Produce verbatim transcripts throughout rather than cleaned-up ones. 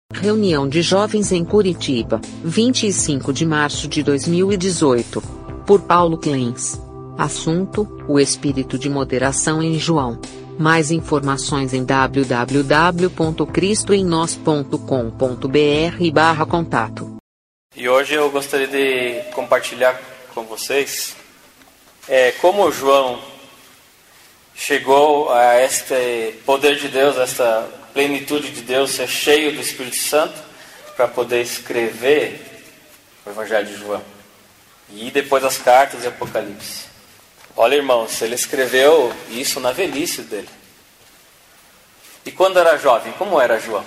Reunião de jovens em Curitiba, vinte e cinco de março de dois mil e dezoito. Por Paulo Clens. Assunto: o espírito de moderação em João. Mais informações em w w w ponto cristo em nós ponto com ponto b r barra contato. E hoje eu gostaria de compartilhar com vocês é, como João chegou a este poder de Deus, a esta plenitude de Deus, ser cheio do Espírito Santo para poder escrever o Evangelho de João e depois as cartas e Apocalipse. Olha, irmãos, ele escreveu isso na velhice dele. E quando era jovem, como era João?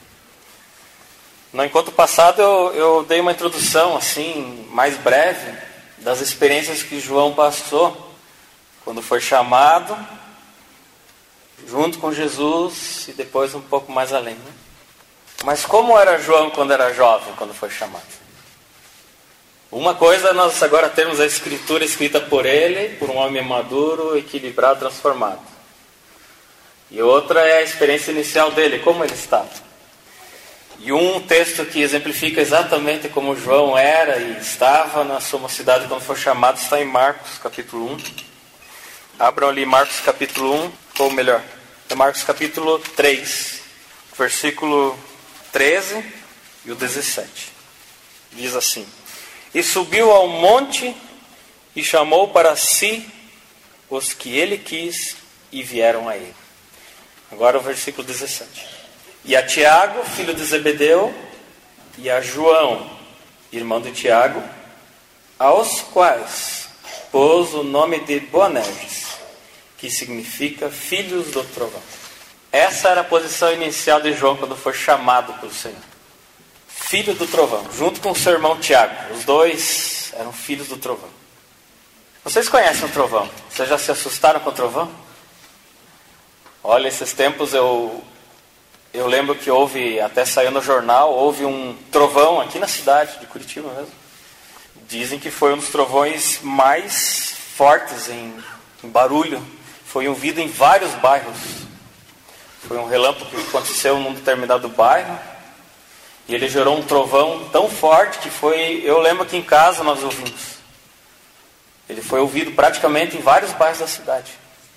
No encontro passado eu, eu dei uma introdução assim, mais breve, das experiências que João passou quando foi chamado junto com Jesus e depois um pouco mais além, né? Mas como era João quando era jovem, quando foi chamado? Uma coisa é nós agora temos a escritura escrita por ele, por um homem maduro, equilibrado, transformado. E outra é a experiência inicial dele, como ele estava. E um texto que exemplifica exatamente como João era e estava na sua mocidade quando foi chamado está em Marcos capítulo um. Abram ali Marcos capítulo um, ou melhor, é Marcos capítulo três, versículo treze e o dezessete. Diz assim: E subiu ao monte e chamou para si os que ele quis e vieram a ele. Agora o versículo dezessete. E a Tiago, filho de Zebedeu, e a João, irmão de Tiago, aos quais pôs o nome de Boanerges, que significa filhos do trovão. Essa era a posição inicial de João quando foi chamado pelo Senhor. Filho do trovão, junto com o seu irmão Tiago. Os dois eram filhos do trovão. Vocês conhecem o trovão? Vocês já se assustaram com o trovão? Olha, esses tempos eu, eu lembro que houve, até saiu no jornal, houve um trovão aqui na cidade de Curitiba mesmo. Dizem que foi um dos trovões mais fortes em, em barulho. Foi ouvido em vários bairros. Foi um relâmpago que aconteceu num determinado bairro. E ele gerou um trovão tão forte que foi... Eu lembro que em casa nós ouvimos. Ele foi ouvido praticamente em vários bairros da cidade.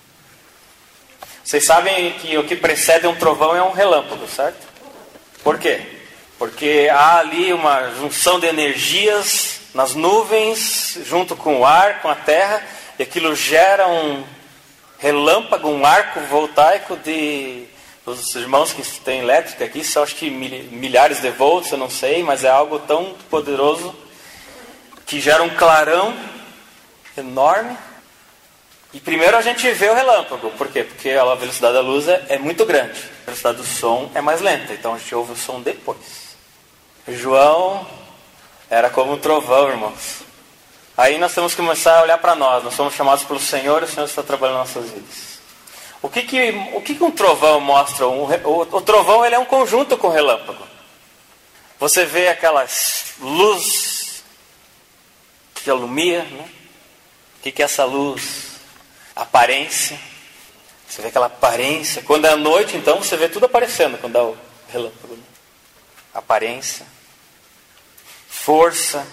Vocês sabem que o que precede um trovão é um relâmpago, certo? Por quê? Porque há ali uma junção de energias nas nuvens, junto com o ar, com a terra, e aquilo gera um relâmpago, um arco voltaico de... Os irmãos que têm elétrica aqui, são acho que milhares de volts, eu não sei, mas é algo tão poderoso que gera um clarão enorme. E primeiro a gente vê o relâmpago. Por quê? Porque a velocidade da luz é, é muito grande. A velocidade do som é mais lenta, então a gente ouve o som depois. João era como um trovão, irmãos. Aí nós temos que começar a olhar para nós. Nós somos chamados pelo Senhor e o Senhor está trabalhando nas nossas vidas. O que que, o que que um trovão mostra? Um, o, o trovão ele é um conjunto com o relâmpago. Você vê aquelas luzes que alumia, né? O que que é essa luz? Aparência. Você vê aquela aparência. Quando é à noite, então, você vê tudo aparecendo quando dá o relâmpago. Né? Aparência. Força.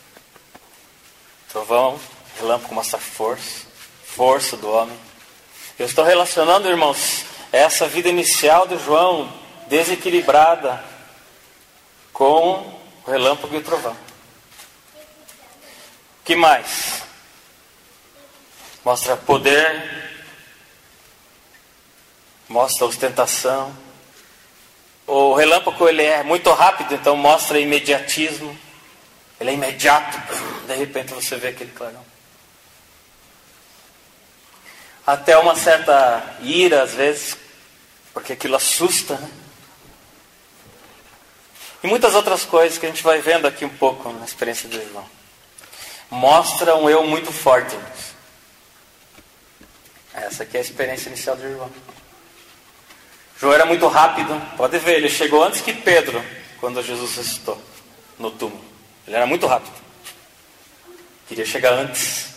Trovão, relâmpago mostra força. Força do homem. Eu estou relacionando, irmãos, essa vida inicial de João, desequilibrada, com o relâmpago e o trovão. O que mais? Mostra poder, mostra ostentação. O relâmpago ele é muito rápido, então mostra imediatismo. Ele é imediato, de repente você vê aquele clarão. Até uma certa ira, às vezes, porque aquilo assusta, né? E muitas outras coisas que a gente vai vendo aqui um pouco na experiência de João. Mostra um eu muito forte. Essa aqui é a experiência inicial de João. João era muito rápido. Pode ver, ele chegou antes que Pedro, quando Jesus ressuscitou no túmulo. Ele era muito rápido. Queria chegar antes.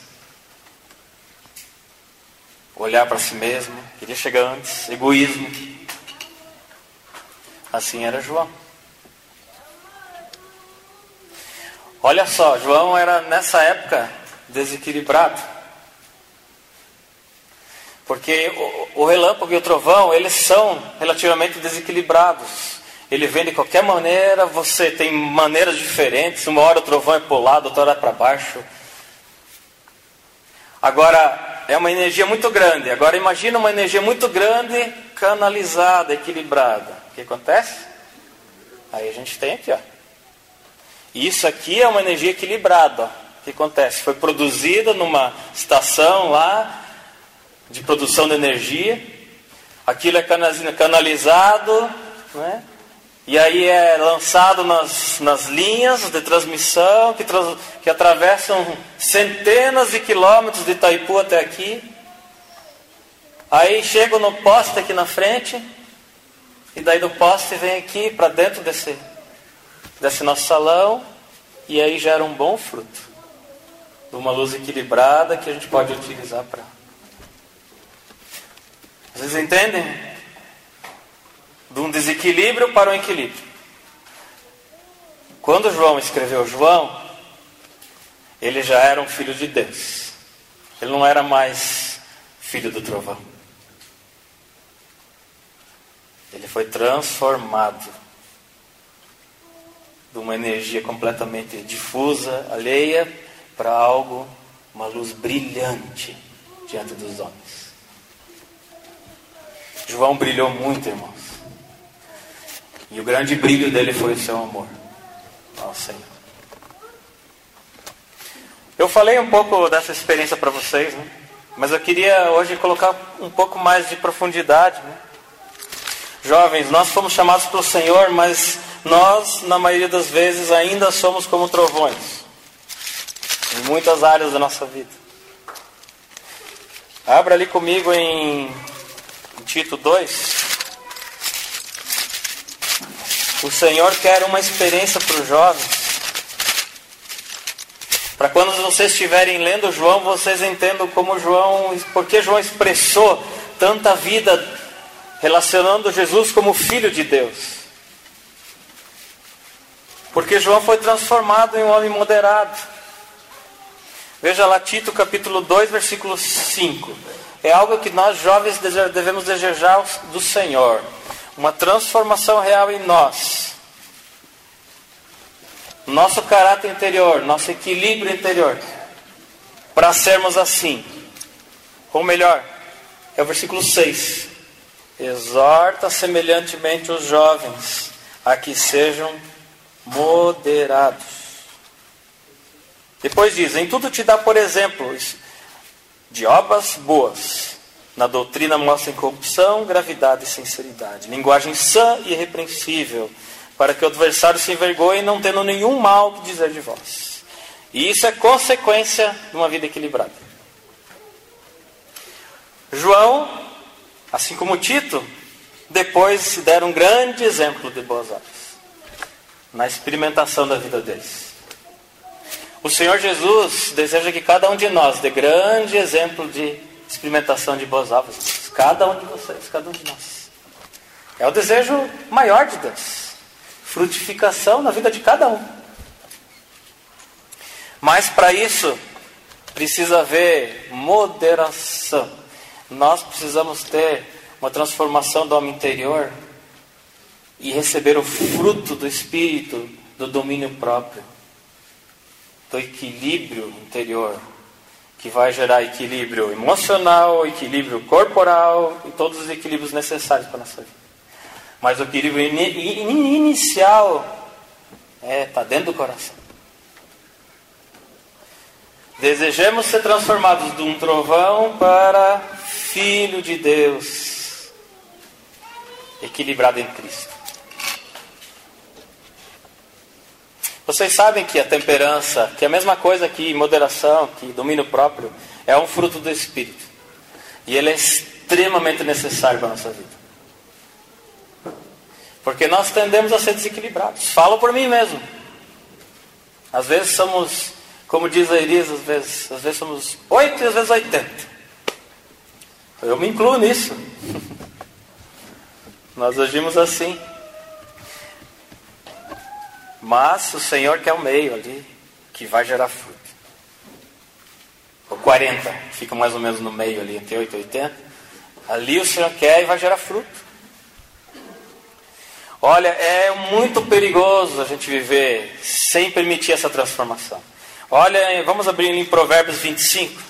Olhar para si mesmo, queria chegar antes, egoísmo. Assim era João. Olha só, João era nessa época desequilibrado. Porque o, o relâmpago e o trovão, eles são relativamente desequilibrados. Ele vem de qualquer maneira, você tem maneiras diferentes. Uma hora o trovão é para o lado, outra hora é para baixo. Agora, é uma energia muito grande. Agora imagina uma energia muito grande, canalizada, equilibrada. O que acontece? Aí a gente tem aqui, ó. Isso aqui é uma energia equilibrada. Ó. O que acontece? Foi produzida numa estação lá de produção de energia. Aquilo é canalizado, né? E aí é lançado nas, nas linhas de transmissão que, trans, que atravessam centenas de quilômetros de Itaipu até aqui. Aí chega no poste aqui na frente. E daí do poste vem aqui para dentro desse, desse nosso salão. E aí gera um bom fruto. De uma luz equilibrada que a gente pode utilizar para... Vocês entendem? De um desequilíbrio para um equilíbrio. Quando João escreveu João, ele já era um filho de Deus. Ele não era mais filho do trovão. Ele foi transformado de uma energia completamente difusa, alheia, para algo, uma luz brilhante diante dos homens. João brilhou muito, irmãos. E o grande brilho dele foi o seu amor ao Senhor. Eu falei um pouco dessa experiência para vocês, né? Mas eu queria hoje colocar um pouco mais de profundidade, né? Jovens, nós fomos chamados pelo Senhor, mas nós, na maioria das vezes, ainda somos como trovões. Em muitas áreas da nossa vida. Abra ali comigo em, em Tito dois. O Senhor quer uma experiência para os jovens. Para quando vocês estiverem lendo João, vocês entendam como João, porque João expressou tanta vida relacionando Jesus como Filho de Deus. Porque João foi transformado em um homem moderado. Veja lá Tito capítulo dois, versículo cinco. É algo que nós jovens devemos desejar do Senhor. Uma transformação real em nós. Nosso caráter interior, nosso equilíbrio interior. Para sermos assim. Ou melhor, é o versículo seis. Exorta semelhantemente os jovens a que sejam moderados. Depois diz, em tudo te dá por exemplo de obras boas. Na doutrina mostra incorrupção, gravidade e sinceridade. Linguagem sã e irrepreensível, para que o adversário se envergonhe, não tendo nenhum mal que dizer de vós. E isso é consequência de uma vida equilibrada. João, assim como Tito, depois se deram um grande exemplo de boas obras. Na experimentação da vida deles. O Senhor Jesus deseja que cada um de nós dê grande exemplo de experimentação de boas obras. Cada um de vocês, cada um de nós. É o desejo maior de Deus. Frutificação na vida de cada um. Mas para isso, precisa haver moderação. Nós precisamos ter uma transformação do homem interior e receber o fruto do Espírito, do domínio próprio, do equilíbrio interior, que vai gerar equilíbrio emocional, equilíbrio corporal e todos os equilíbrios necessários para a nossa vida. Mas o equilíbrio in- in- inicial é, está dentro do coração. Desejamos ser transformados de um trovão para filho de Deus, equilibrado em Cristo. Vocês sabem que a temperança, que é a mesma coisa que moderação, que domínio próprio, é um fruto do Espírito. E ele é extremamente necessário para a nossa vida. Porque nós tendemos a ser desequilibrados. Falo por mim mesmo. Às vezes somos, como diz a Iris, às vezes, às vezes somos oito e às vezes oitenta. Eu me incluo nisso. Nós agimos assim. Mas o Senhor quer o meio ali. que vai gerar fruto. O quarenta, fica mais ou menos no meio ali, entre oito e oitenta. Ali o Senhor quer e vai gerar fruto. Olha, é muito perigoso a gente viver sem permitir essa transformação. Olha, vamos abrir em Provérbios vinte e cinco.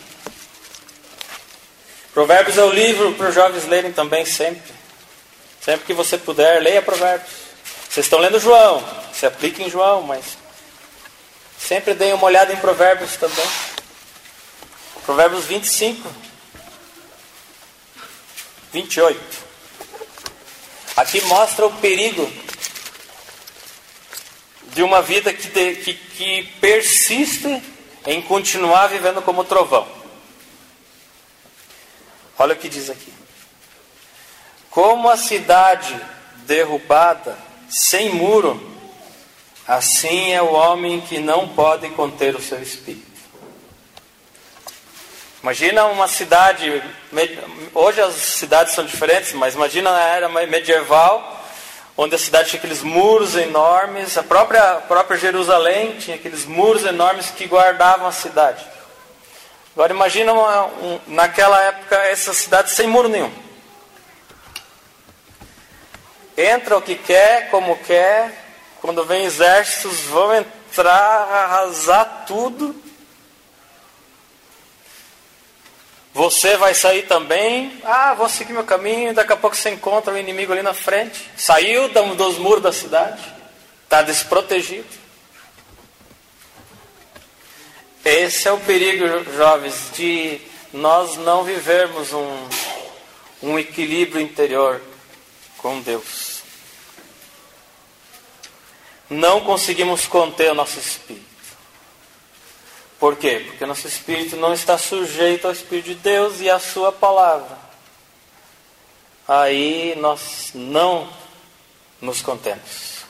Provérbios é o livro para os jovens lerem também sempre. Sempre que você puder, leia Provérbios. Vocês estão lendo João, se aplica em João, mas sempre deem uma olhada em Provérbios também. Provérbios vinte e cinco, vinte e oito. Aqui mostra o perigo de uma vida que, de, que, que persiste em continuar vivendo como trovão. Olha o que diz aqui. Como a cidade derrubada, sem muro, assim é o homem que não pode conter o seu espírito. Imagina uma cidade, hoje as cidades são diferentes, mas imagina na era medieval, onde a cidade tinha aqueles muros enormes, a própria, a própria Jerusalém tinha aqueles muros enormes que guardavam a cidade. Agora imagina uma, um, naquela época essa cidade sem muro nenhum. Entra o que quer, como quer, quando vem exércitos vão entrar, arrasar tudo. Você vai sair também, ah, vou seguir meu caminho, daqui a pouco você encontra o inimigo ali na frente. Saiu dos muros da cidade, está desprotegido. Esse é o perigo, jovens, de nós não vivermos um, um equilíbrio interior com Deus. Não conseguimos conter o nosso espírito. Por quê? Porque nosso espírito não está sujeito ao Espírito de Deus e à sua palavra. Aí nós não nos contemos.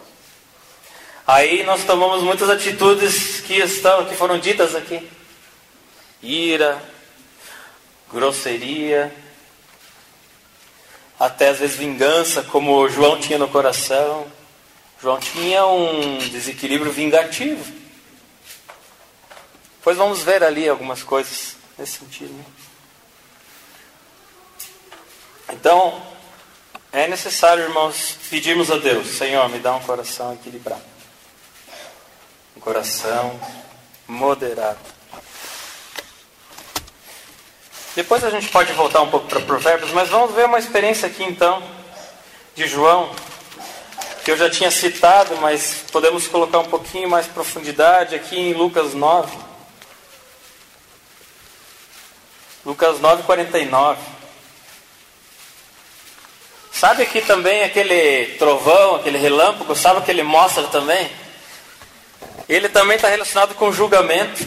Aí nós tomamos muitas atitudes que, estão, que foram ditas aqui. Ira, grosseria, até às vezes vingança, como João tinha no coração. João tinha um desequilíbrio vingativo. Depois vamos ver ali algumas coisas nesse sentido. Né? Então, é necessário, irmãos, pedirmos a Deus: Senhor, me dá um coração equilibrado. Um coração moderado. Depois a gente pode voltar um pouco para Provérbios, mas vamos ver uma experiência aqui então, de João, que eu já tinha citado, mas podemos colocar um pouquinho mais profundidade aqui em Lucas nove. Lucas nove, quarenta e nove. Sabe aqui também aquele trovão, aquele relâmpago, sabe o que ele mostra também? Ele também está relacionado com julgamento.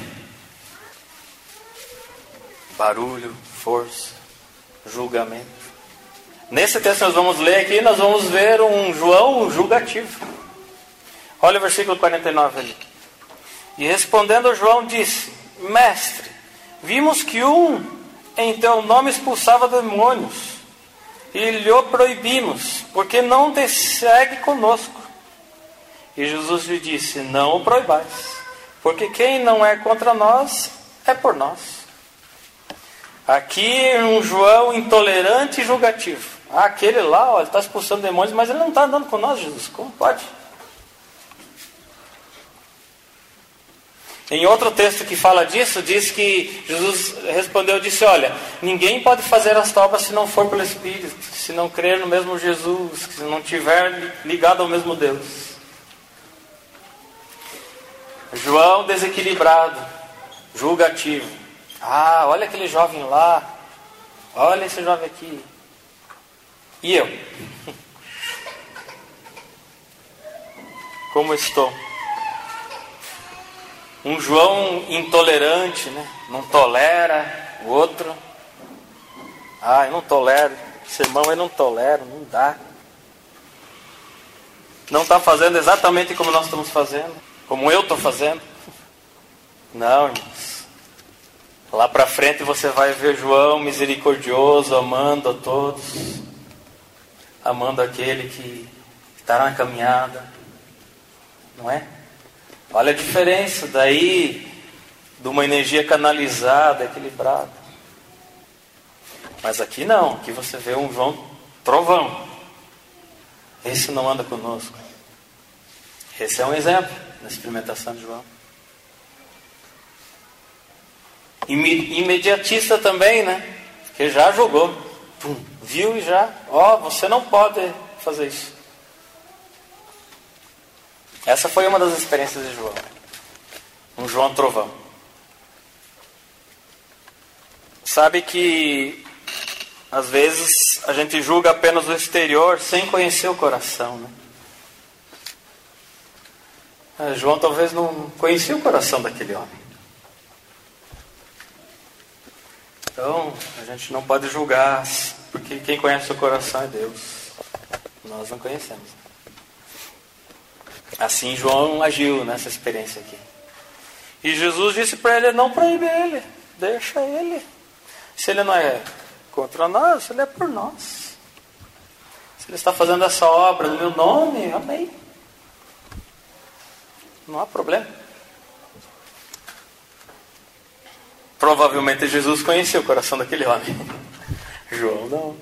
Barulho, força, julgamento. Nesse texto nós vamos ler aqui, nós vamos ver um João julgativo. Olha o versículo quarenta e nove ali. E respondendo João disse: Mestre, vimos que um em teu nome expulsava demônios, e lhe o proibimos, porque não te segue conosco. E Jesus lhe disse: não o proibais, porque quem não é contra nós, é por nós. Aqui um João intolerante e julgativo. Ah, aquele lá, ó, ele está expulsando demônios, mas ele não está andando com nós, Jesus. Como pode? Em outro texto que fala disso, diz que Jesus respondeu, disse: olha, ninguém pode fazer esta obra se não for pelo Espírito, se não crer no mesmo Jesus, se não tiver ligado ao mesmo Deus. João desequilibrado, julgativo. Ah, olha aquele jovem lá, olha esse jovem aqui. E eu? Como estou? Um João intolerante, né? Não tolera o outro. Ah, eu não tolero. Esse irmão eu não tolero, não dá. Não está fazendo exatamente como nós estamos fazendo, como eu estou fazendo. Não, irmãos. Lá para frente você vai ver João misericordioso, amando a todos, amando aquele que está na caminhada, não é? Olha a diferença daí de uma energia canalizada, equilibrada. Mas aqui não, aqui você vê um João trovão. Esse não anda conosco. Esse é um exemplo na experimentação de João. Imediatista também, né? Porque já jogou. Pum, viu e já. Ó, oh, você não pode fazer isso. Essa foi uma das experiências de João. Um João trovão. Sabe que às vezes a gente julga apenas o exterior sem conhecer o coração, né? João talvez não conhecia o coração daquele homem. Então, a gente não pode julgar, porque quem conhece o coração é Deus. Nós não conhecemos. Assim João agiu nessa experiência aqui. E Jesus disse para ele, não proíbe ele, deixa ele. Se ele não é contra nós, ele é por nós. Se ele está fazendo essa obra no meu nome, amém. Não há problema. Provavelmente Jesus conhecia o coração daquele homem. João não.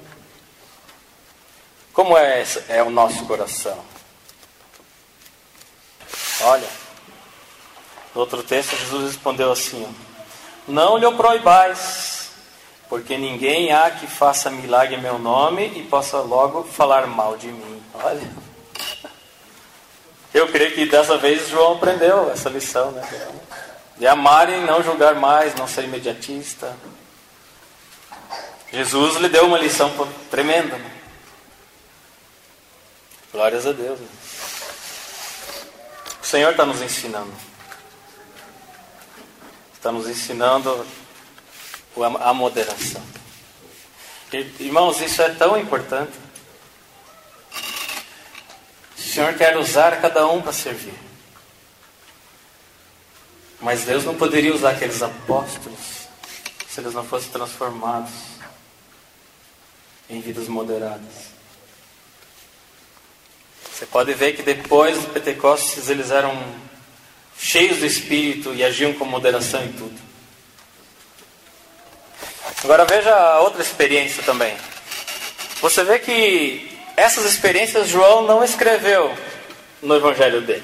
Como é, esse, é o nosso coração? Olha, no outro texto Jesus respondeu assim, ó, não lhe proibais, porque ninguém há que faça milagre em meu nome e possa logo falar mal de mim. Olha, eu creio que dessa vez João aprendeu essa lição, né? De amar e não julgar mais, não ser imediatista. Jesus lhe deu uma lição tremenda, né? Glórias a Deus. O Senhor está nos ensinando. Está nos ensinando a moderação. Irmãos, isso é tão importante. O Senhor quer usar cada um para servir. Mas Deus não poderia usar aqueles apóstolos se eles não fossem transformados em vidas moderadas. Você pode ver que depois do Pentecostes eles eram cheios do Espírito e agiam com moderação em tudo. Agora veja a outra experiência também. Você vê que essas experiências João não escreveu no Evangelho dele.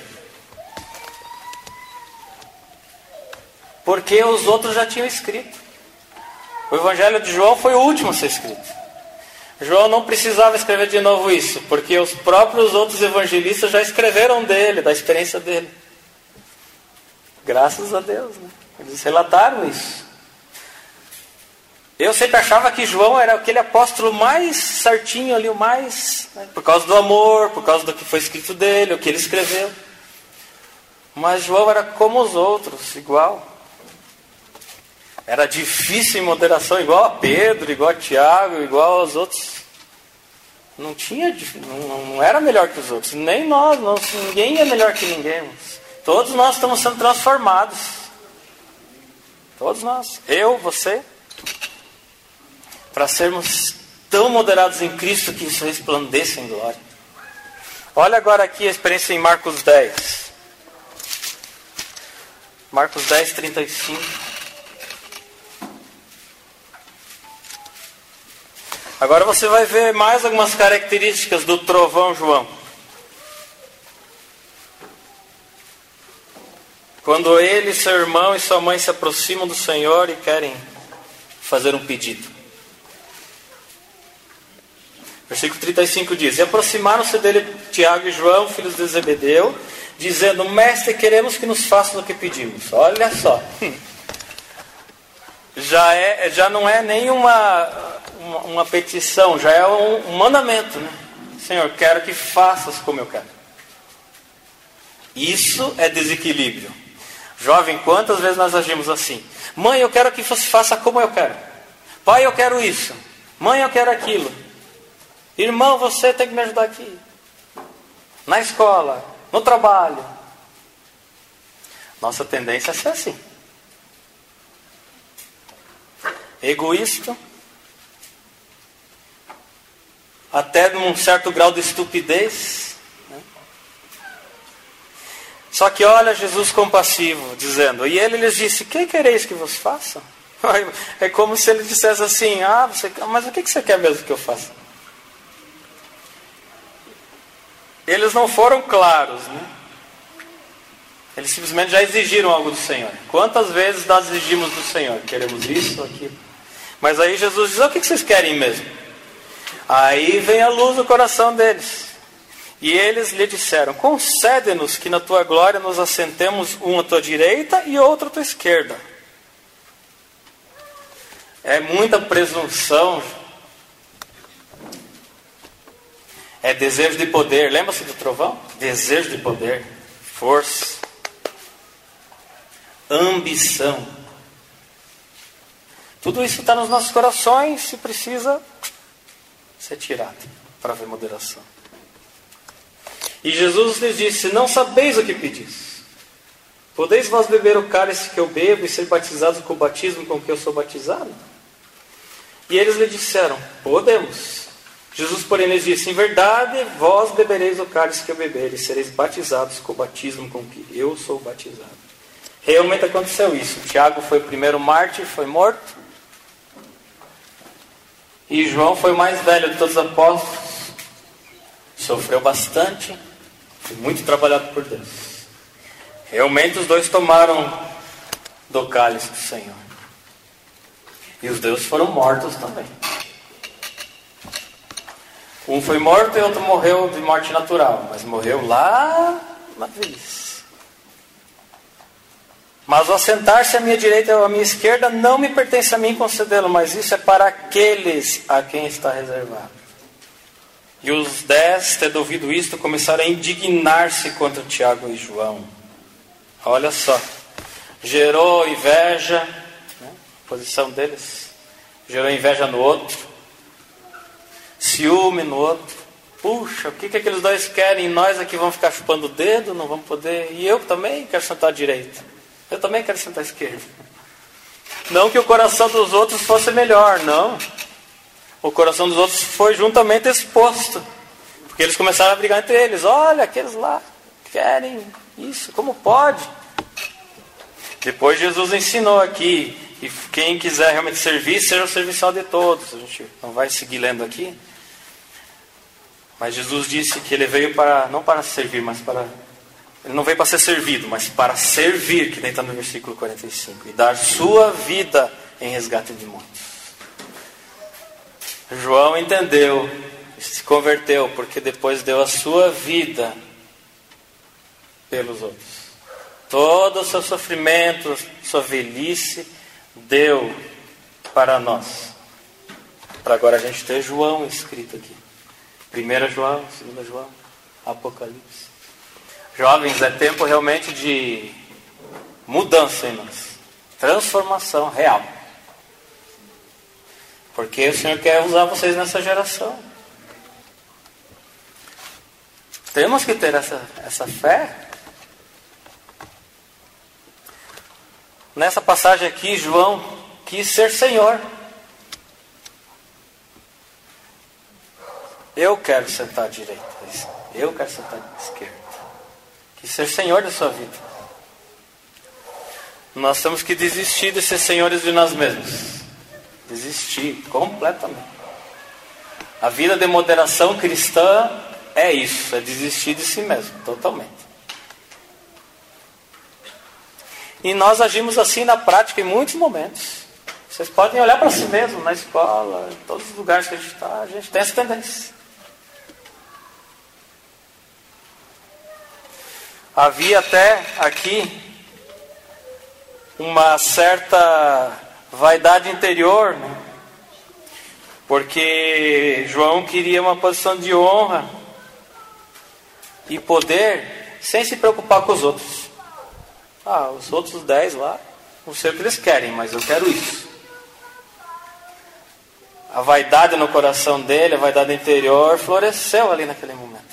Porque os outros já tinham escrito. O Evangelho de João foi o último a ser escrito. João não precisava escrever de novo isso, porque os próprios outros evangelistas já escreveram dele, da experiência dele. Graças a Deus, né? Eles relataram isso. Eu sempre achava que João era aquele apóstolo mais certinho ali, o mais... Né? Por causa do amor, por causa do que foi escrito dele, o que ele escreveu. Mas João era como os outros, igual. Era difícil em moderação, igual a Pedro, igual a Tiago, igual aos outros. Não tinha, não, não era melhor que os outros. Nem nós, não, ninguém é melhor que ninguém. Todos nós estamos sendo transformados. Todos nós. Eu, você. Para sermos tão moderados em Cristo que isso resplandeça em glória. Olha agora aqui a experiência em Marcos dez. Marcos dez, trinta e cinco. Agora você vai ver mais algumas características do trovão João. Quando ele, seu irmão e sua mãe se aproximam do Senhor e querem fazer um pedido. Versículo trinta e cinco diz: E aproximaram-se dele Tiago e João, filhos de Zebedeu, dizendo: Mestre, queremos que nos façam o que pedimos. Olha só. Já, é, já não é nem uma, uma, uma petição, já é um, um mandamento, né? Senhor, quero que faças como eu quero. Isso é desequilíbrio. Jovem, quantas vezes nós agimos assim? Mãe, eu quero que você faça como eu quero. Pai, eu quero isso. Mãe, eu quero aquilo. Irmão, você tem que me ajudar aqui. Na escola, no trabalho. Nossa tendência é ser assim. Egoísta, até num certo grau de estupidez. Né? Só que olha Jesus compassivo, dizendo, e ele lhes disse, que quereis que vos faça? É como se ele dissesse assim, ah, você, mas o que você quer mesmo que eu faça? Eles não foram claros, né? Eles simplesmente já exigiram algo do Senhor. Quantas vezes nós exigimos do Senhor? Queremos isso, aquilo. Mas aí Jesus diz, o que vocês querem mesmo? Aí vem a luz no coração deles. E eles lhe disseram, concede-nos que na tua glória nos assentemos um à tua direita e outro à tua esquerda. É muita presunção. É desejo de poder. Lembra-se do trovão? Desejo de poder. Força. Ambição. Tudo isso está nos nossos corações e precisa ser tirado para haver moderação. E Jesus lhes disse, não sabeis o que pedis. Podeis vós beber o cálice que eu bebo e ser batizados com o batismo com que eu sou batizado? E eles lhe disseram, podemos. Jesus, porém, lhes disse, em verdade, vós bebereis o cálice que eu beber e sereis batizados com o batismo com que eu sou batizado. Realmente aconteceu isso. Tiago foi o primeiro mártir, foi morto. E João foi o mais velho de todos os apóstolos. Sofreu bastante. Foi muito trabalhado por Deus. Realmente os dois tomaram do cálice do Senhor. E os dois foram mortos também. Um foi morto e outro morreu de morte natural. Mas morreu lá na velhice. Mas o assentar-se à minha direita ou à minha esquerda não me pertence a mim concedê-lo, mas isso é para aqueles a quem está reservado. E os dez, tendo ouvido isto, começaram a indignar-se contra Tiago e João. Olha só. Gerou inveja, né? A posição deles. Gerou inveja no outro. Ciúme no outro. Puxa, o que, que aqueles dois querem? Nós aqui vamos ficar chupando o dedo, não vamos poder. E eu também quero sentar à direita. Eu também quero sentar à esquerda. Não que o coração dos outros fosse melhor, não. O coração dos outros foi juntamente exposto. Porque eles começaram a brigar entre eles. Olha, aqueles lá querem isso, como pode? Depois Jesus ensinou aqui. E quem quiser realmente servir, seja o serviçal de todos. A gente não vai seguir lendo aqui. Mas Jesus disse que ele veio para, não para servir, mas para... Ele não veio para ser servido, mas para servir, que nem está no versículo quarenta e cinco. E dar sua vida em resgate de muitos. João entendeu, se converteu, porque depois deu a sua vida pelos outros. Todo o seu sofrimento, sua velhice, deu para nós. Para agora a gente ter João escrito aqui. Primeira João, segunda João, Apocalipse. Jovens, é tempo realmente de mudança em nós. Transformação real. Porque o Senhor quer usar vocês nessa geração. Temos que ter essa, essa fé. Nessa passagem aqui, João quis ser Senhor. Eu quero sentar à direita. Eu quero sentar à esquerda. Quis ser Senhor da sua vida. Nós temos que desistir de ser senhores de nós mesmos. Desistir completamente. A vida de moderação cristã é isso. É desistir de si mesmo. Totalmente. E nós agimos assim na prática em muitos momentos. Vocês podem olhar para si mesmo, na escola, em todos os lugares que a gente está. A gente tem essa tendência. Havia até aqui uma certa vaidade interior, né? Porque João queria uma posição de honra e poder sem se preocupar com os outros. Ah, os outros dez lá, não sei o que eles querem, mas eu quero isso. A vaidade no coração dele, a vaidade interior, floresceu ali naquele momento.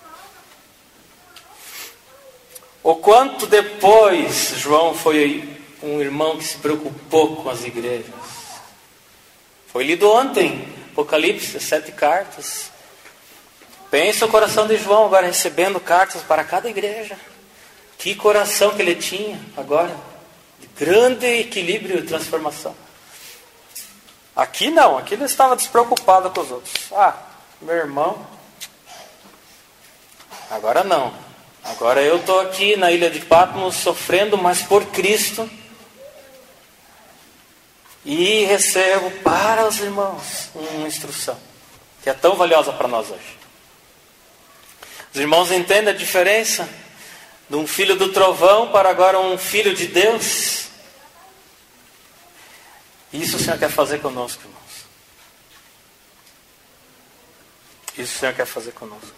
O quanto depois João foi um irmão que se preocupou com as igrejas. Foi lido ontem, Apocalipse, sete cartas. Pensa o coração de João agora recebendo cartas para cada igreja. Que coração que ele tinha agora, de grande equilíbrio e transformação. Aqui não, aqui ele estava despreocupado com os outros. Ah, meu irmão, agora não. Agora eu estou aqui na ilha de Patmos sofrendo, mas por Cristo. E recebo para os irmãos uma instrução que é tão valiosa para nós hoje. Os irmãos entendem a diferença de um filho do trovão para agora um filho de Deus? Isso o Senhor quer fazer conosco, irmãos. Isso o Senhor quer fazer conosco.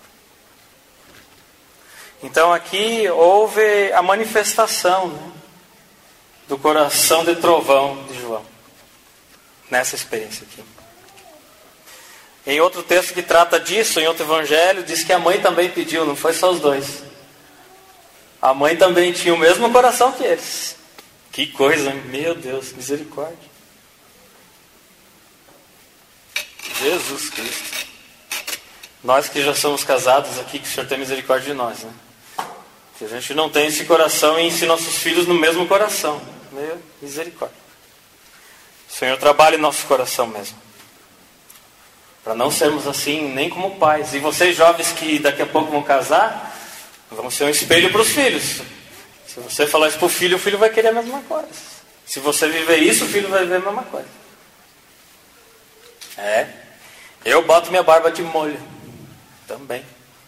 Então aqui houve a manifestação, né, do coração de trovão de João. Nessa experiência aqui. Em outro texto que trata disso, em outro evangelho, diz que a mãe também pediu, não foi só os dois. A mãe também tinha o mesmo coração que eles. Que coisa, meu Deus, misericórdia. Jesus Cristo. Nós que já somos casados aqui, que o Senhor tem misericórdia de nós, né? Que a gente não tem esse coração e ensina nossos filhos no mesmo coração. Meu, misericórdia. O Senhor trabalha em nosso coração mesmo. Para não sermos assim, nem como pais. E vocês jovens que daqui a pouco vão casar, vão ser um espelho para os filhos. Se você falar isso para o filho, o filho vai querer a mesma coisa. Se você viver isso, o filho vai ver a mesma coisa. É. Eu boto minha barba de molho. Também.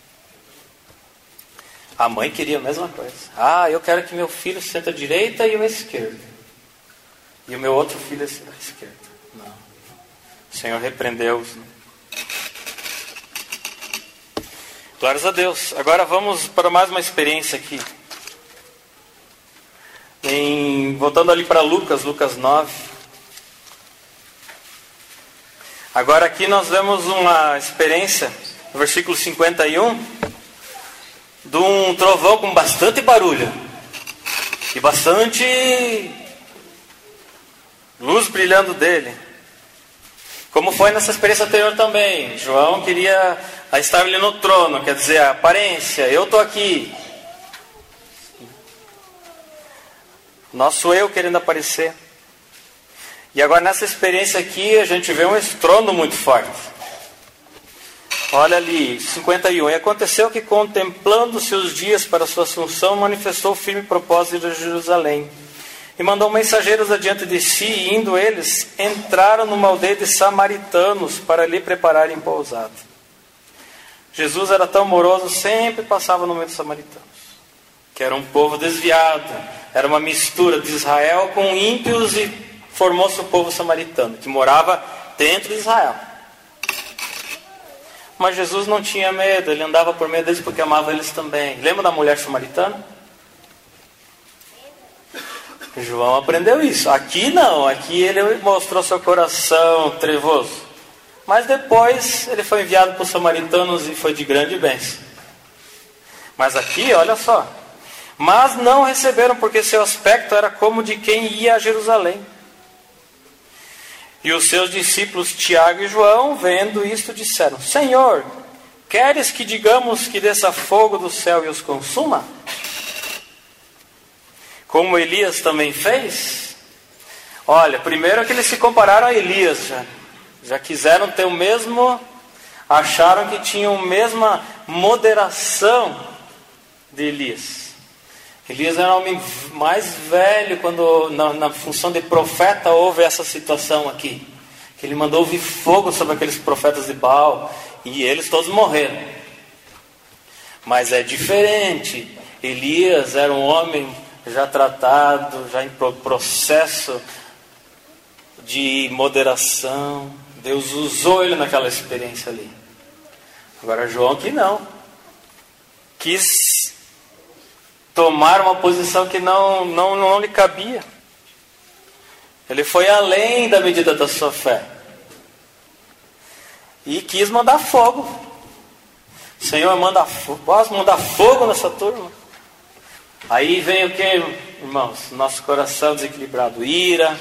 A mãe queria a mesma coisa. Ah, eu quero que meu filho sente à direita e eu à esquerda. E o meu outro filho à esquerda. Não. O Senhor repreendeu-os. Né? Glórias a Deus. Agora vamos para mais uma experiência aqui. Em, voltando ali para Lucas, Lucas nove. Agora aqui nós vemos uma experiência, no versículo cinquenta e um, de um trovão com bastante barulho. E bastante luz brilhando dele. Como foi nessa experiência anterior também. João queria estar ali no trono, quer dizer, a aparência, eu estou aqui. Nosso eu querendo aparecer. E agora nessa experiência aqui a gente vê um estrondo muito forte. Olha ali, cinquenta e um. E aconteceu que, contemplando-se os dias para sua assunção, manifestou o firme propósito de Jerusalém. E mandou mensageiros adiante de si, e indo eles, entraram numa aldeia de samaritanos para lhe prepararem pousada. Jesus era tão amoroso, sempre passava no meio dos samaritanos, que era um povo desviado, era uma mistura de Israel com ímpios, e formou-se o povo samaritano, que morava dentro de Israel. Mas Jesus não tinha medo, ele andava por meio deles porque amava eles também. Lembra da mulher samaritana? João aprendeu isso. Aqui não, aqui ele mostrou seu coração trevoso. Mas depois ele foi enviado para os samaritanos e foi de grande bênção. Mas aqui, olha só. Mas não receberam, porque seu aspecto era como de quem ia a Jerusalém. E os seus discípulos Tiago e João, vendo isto, disseram: Senhor, queres que digamos que desça fogo do céu e os consuma? Como Elias também fez? Olha, primeiro é que eles se compararam a Elias, já, já quiseram ter o mesmo, acharam que tinham a mesma moderação de Elias. Elias era um homem mais velho, quando na, na função de profeta houve essa situação aqui. Que ele mandou vir fogo sobre aqueles profetas de Baal, e eles todos morreram. Mas é diferente. Elias era um homem já tratado, já em processo de moderação. Deus usou ele naquela experiência ali. Agora João que não. Quis tomar uma posição que não, não, não lhe cabia. Ele foi além da medida da sua fé. E quis mandar fogo. Senhor, manda fogo. Posso mandar fogo nessa turma? Aí vem o que, irmãos? Nosso coração desequilibrado. Ira,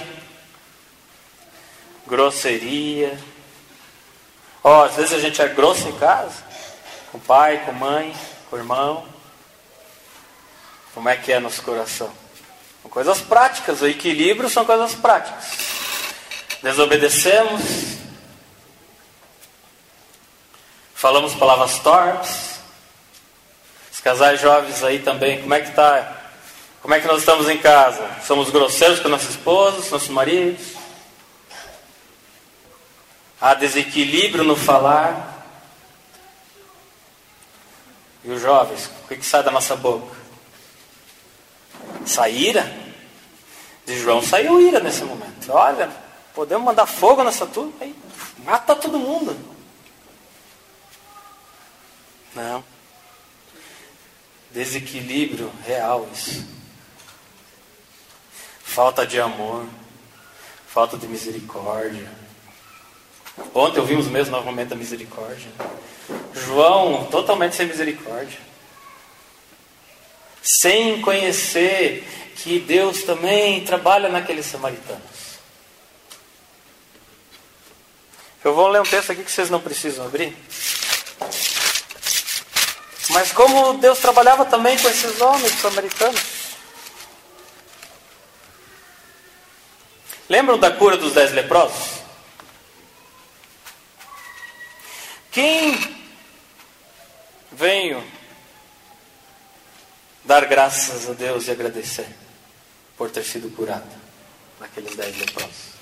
grosseria. Ó, oh, às vezes a gente é grosso em casa. Com o pai, com a mãe, com o irmão. Como é que é nosso coração? São coisas práticas, o equilíbrio são coisas práticas. Desobedecemos, falamos palavras torpes. Os casais jovens aí também, como é que está? Como é que nós estamos em casa? Somos grosseiros com nossos esposos, nossos maridos? Há desequilíbrio no falar. E os jovens, o que, que sai da nossa boca? Sai ira? De João saiu ira nesse momento. Olha, podemos mandar fogo nessa turma? Aí, mata todo mundo. Não. Desequilíbrio real isso. Falta de amor. Falta de misericórdia. Ontem ouvimos mesmo novamente a misericórdia. João totalmente sem misericórdia. Sem conhecer que Deus também trabalha naqueles samaritanos. Eu vou ler um texto aqui que vocês não precisam abrir. Mas como Deus trabalhava também com esses homens samaritanos. Lembram da cura dos dez leprosos? Quem veio dar graças a Deus e agradecer por ter sido curado naqueles dez leprosos?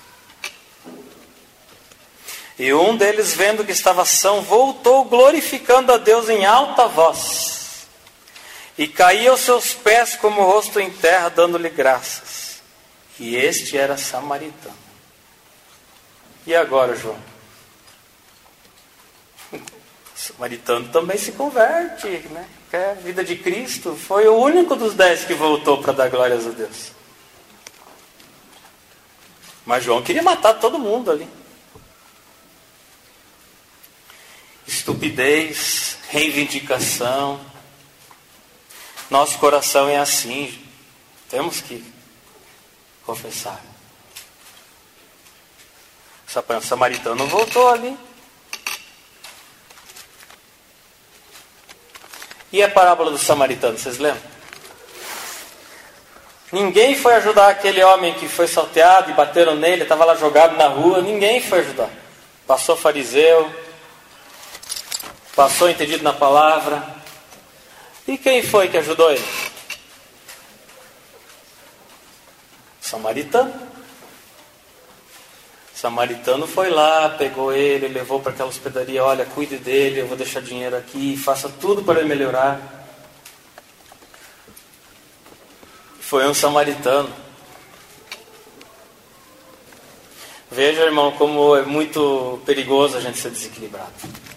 E um deles, vendo que estava são, voltou glorificando a Deus em alta voz, e caía aos seus pés como o rosto em terra, dando-lhe graças. E este era samaritano. E agora, João? O samaritano também se converte, né? Quer a vida de Cristo. Foi o único dos dez que voltou para dar glórias a Deus. Mas João queria matar todo mundo ali. Estupidez, reivindicação. Nosso coração é assim. Temos que confessar. O samaritano voltou ali. E a parábola do samaritano, vocês lembram? Ninguém foi ajudar aquele homem que foi salteado e bateram nele, estava lá jogado na rua. Ninguém foi ajudar. Passou fariseu, passou entendido na palavra. E quem foi que ajudou ele? Samaritano. Samaritano foi lá, pegou ele, levou para aquela hospedaria. Olha, cuide dele, eu vou deixar dinheiro aqui, faça tudo para ele melhorar. Foi um samaritano. Veja, irmão, como é muito perigoso a gente ser desequilibrado.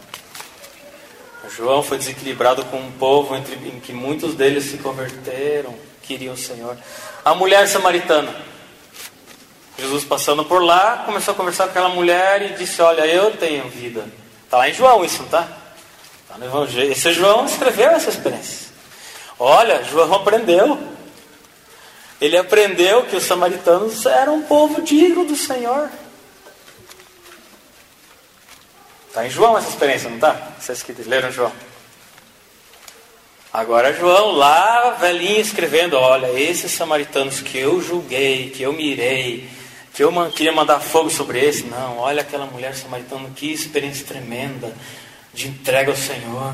João foi desequilibrado com um povo entre, em que muitos deles se converteram, queriam o Senhor. A mulher samaritana. Jesus passando por lá, começou a conversar com aquela mulher e disse, olha, eu tenho vida. Está lá em João isso, não está? Está no Evangelho. Esse João escreveu essa experiência. Olha, João aprendeu. Ele aprendeu que os samaritanos eram um povo digno do Senhor. Está em João essa experiência, não está? Vocês que leram João. Agora João, lá velhinho, escrevendo, olha, esses samaritanos que eu julguei, que eu mirei, que eu queria mandar fogo sobre esse. Não, olha aquela mulher samaritana, que experiência tremenda de entrega ao Senhor.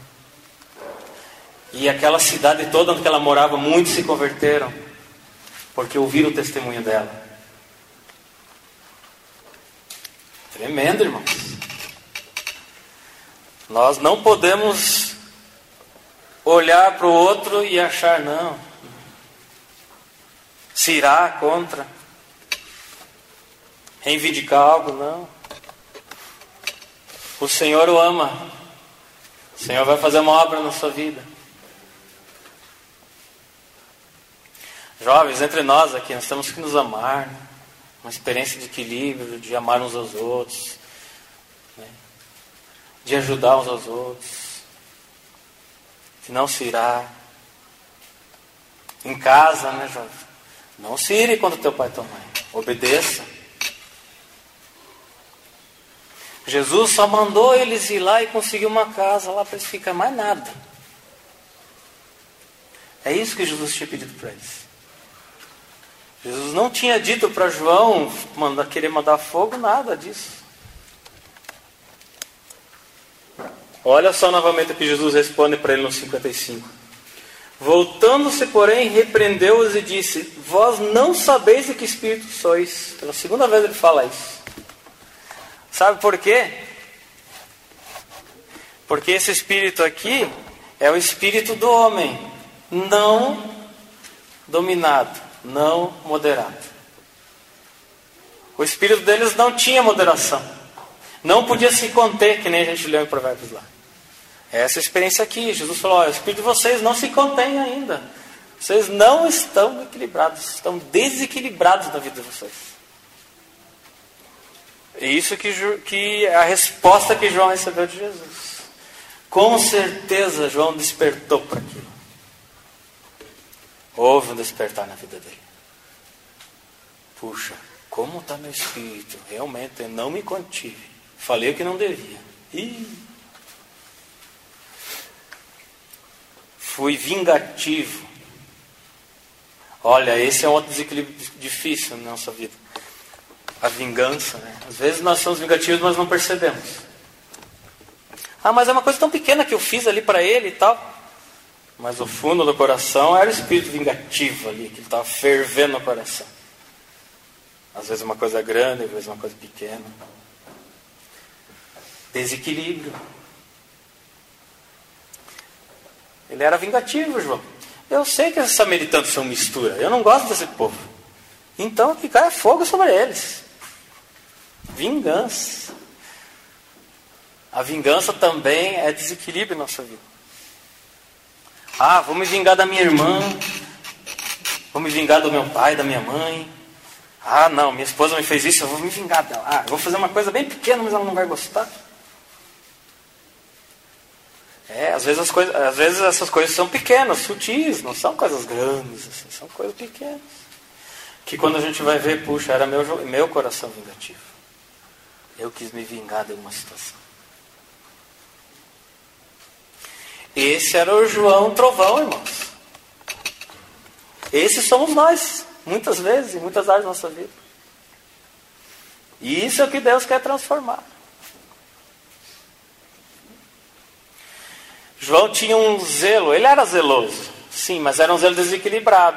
E aquela cidade toda onde ela morava, muitos se converteram, porque ouviram o testemunho dela. Tremendo, irmãos. Nós não podemos olhar para o outro e achar, não, se irar contra, reivindicar algo, não. O Senhor o ama. O Senhor vai fazer uma obra na sua vida. Jovens, entre nós aqui, nós temos que nos amar, né? Uma experiência de equilíbrio, de amar uns aos outros, né? De ajudar uns aos outros, de não se irar. Em casa, né, jovem? Não se ire contra teu pai e tua mãe. Obedeça. Jesus só mandou eles ir lá e conseguir uma casa lá para eles ficarem, mais nada. É isso que Jesus tinha pedido para eles. Jesus não tinha dito para João mandar, querer mandar fogo, nada disso. Olha só novamente o que Jesus responde para ele no cinquenta e cinco. Voltando-se, porém, repreendeu-os e disse: vós não sabeis de que espírito sois. Pela segunda vez ele fala isso. Sabe por quê? Porque esse espírito aqui é o espírito do homem, não dominado, não moderado. O espírito deles não tinha moderação. Não podia se conter, que nem a gente leu em Provérbios lá. Essa experiência aqui, Jesus falou: olha, o espírito de vocês não se contém ainda. Vocês não estão equilibrados, estão desequilibrados na vida de vocês. É isso que, que é a resposta que João recebeu de Jesus. Com certeza João despertou para aquilo. Houve um despertar na vida dele. Puxa, como está meu espírito? Realmente eu não me contive. Falei o que não devia. Ih. Fui vingativo. Olha, esse é um outro desequilíbrio difícil na nossa vida. A vingança, né? Às vezes nós somos vingativos, mas não percebemos. Ah, mas é uma coisa tão pequena que eu fiz ali para ele e tal. Mas o fundo do coração era o espírito vingativo ali, que estava fervendo no coração. Às vezes uma coisa grande, às vezes uma coisa pequena. Desequilíbrio. Ele era vingativo, João. Eu sei que esses samaritanos são mistura. Eu não gosto desse povo. Então que caia fogo sobre eles. Vingança. A vingança também é desequilíbrio em nossa vida. Ah, vou me vingar da minha irmã. Vou me vingar do meu pai, da minha mãe. Ah, não, minha esposa me fez isso, eu vou me vingar dela. Ah, eu vou fazer uma coisa bem pequena, mas ela não vai gostar. É, às vezes, as coisas, às vezes essas coisas são pequenas, sutis, não são coisas grandes, assim, são coisas pequenas. Que quando a gente vai ver, puxa, era meu, meu coração vingativo. Eu quis me vingar de uma situação. Esse era o João Trovão, irmãos. Esses somos nós, muitas vezes, em muitas áreas da nossa vida. E isso é o que Deus quer transformar. João tinha um zelo, ele era zeloso, sim, mas era um zelo desequilibrado.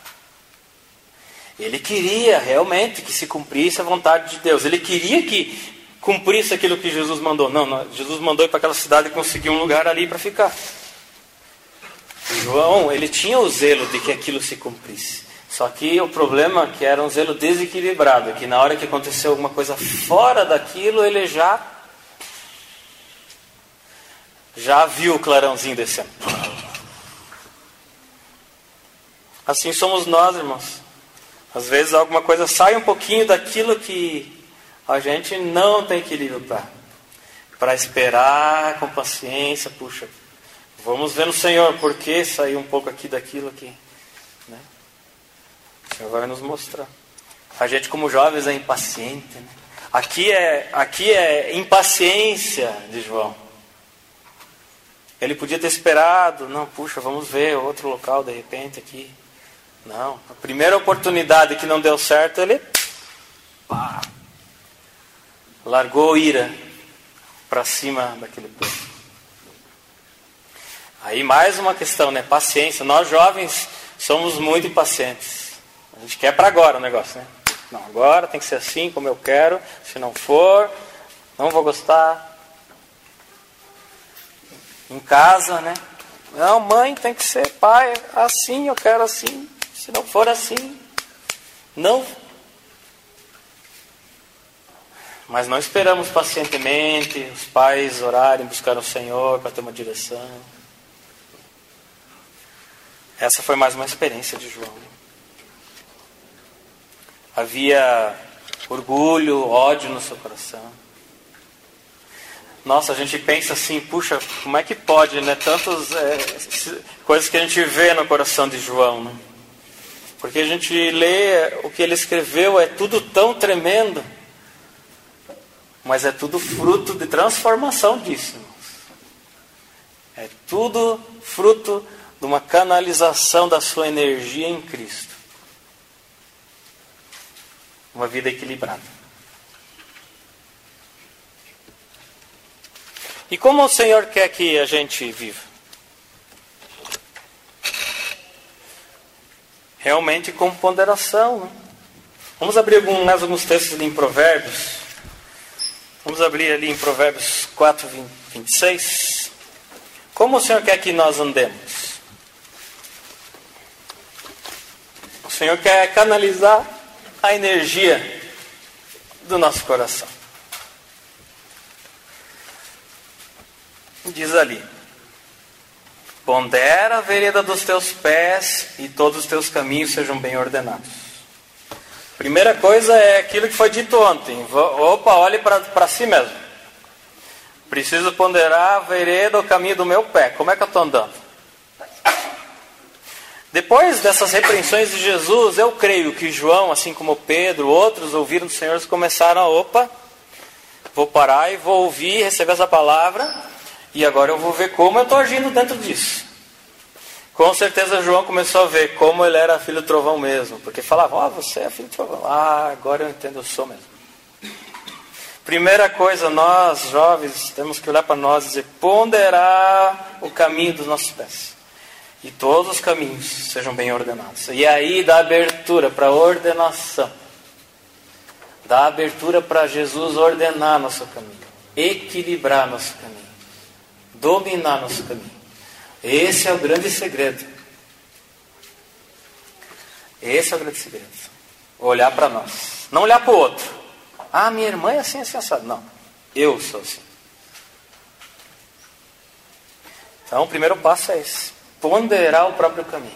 Ele queria realmente que se cumprisse a vontade de Deus. Ele queria que cumprisse aquilo que Jesus mandou. Não, não, Jesus mandou ir para aquela cidade e conseguir um lugar ali para ficar. João, ele tinha o zelo de que aquilo se cumprisse. Só que o problema é que era um zelo desequilibrado, que na hora que aconteceu alguma coisa fora daquilo, ele já já viu o clarãozinho descendo. Assim somos nós, irmãos. Às vezes alguma coisa sai um pouquinho daquilo que a gente não tem equilíbrio para para esperar com paciência. Puxa, vamos ver no Senhor por que saiu um pouco aqui daquilo aqui, né? O Senhor vai nos mostrar. A gente como jovens é impaciente, né? Aqui é, aqui é impaciência de João. Ele podia ter esperado, não, puxa, vamos ver outro local de repente aqui. Não, a primeira oportunidade que não deu certo, ele pá, largou ira para cima daquele povo. Aí mais uma questão, né? Paciência. Nós jovens somos muito impacientes. A gente quer para agora o negócio, né? Não, agora tem que ser assim como eu quero. Se não for, não vou gostar. Em casa, né? Não, mãe, tem que ser pai, assim, eu quero assim. Se não for assim, não. Mas não esperamos pacientemente os pais orarem, buscar o Senhor para ter uma direção. Essa foi mais uma experiência de João. Havia orgulho, ódio no seu coração. Nossa, a gente pensa assim, puxa, como é que pode, né? Tantas é, coisas que a gente vê no coração de João, né? Porque a gente lê o que ele escreveu, é tudo tão tremendo, mas é tudo fruto de transformação disso. É tudo fruto de uma canalização da sua energia em Cristo. Uma vida equilibrada. E como o Senhor quer que a gente viva? Realmente com ponderação, né? Vamos abrir algum, mais alguns textos ali em Provérbios. Vamos abrir ali em Provérbios quatro, vinte e seis. Como o Senhor quer que nós andemos? O Senhor quer canalizar a energia do nosso coração. Diz ali: pondera a vereda dos teus pés e todos os teus caminhos sejam bem ordenados. Primeira coisa é aquilo que foi dito ontem. Opa, olhe para si mesmo. Preciso ponderar a vereda, o caminho do meu pé. Como é que eu estou andando? Depois dessas repreensões de Jesus, eu creio que João, assim como Pedro, outros ouviram do Senhor e começaram a, opa, vou parar e vou ouvir, receber essa palavra, e agora eu vou ver como eu estou agindo dentro disso. Com certeza João começou a ver como ele era filho do trovão mesmo, porque falava, ó, oh, você é filho do trovão. Ah, agora eu entendo, eu sou mesmo. Primeira coisa, nós jovens temos que olhar para nós e dizer, ponderar o caminho dos nossos pés. E todos os caminhos sejam bem ordenados. E aí dá abertura para ordenação. Dá abertura para Jesus ordenar nosso caminho. Equilibrar nosso caminho. Dominar nosso caminho. Esse é o grande segredo. Esse é o grande segredo. Olhar para nós. Não olhar para o outro. Ah, minha irmã é assim, assim, assado. Não. Eu sou assim. Então, o primeiro passo é esse. Ponderar o próprio caminho.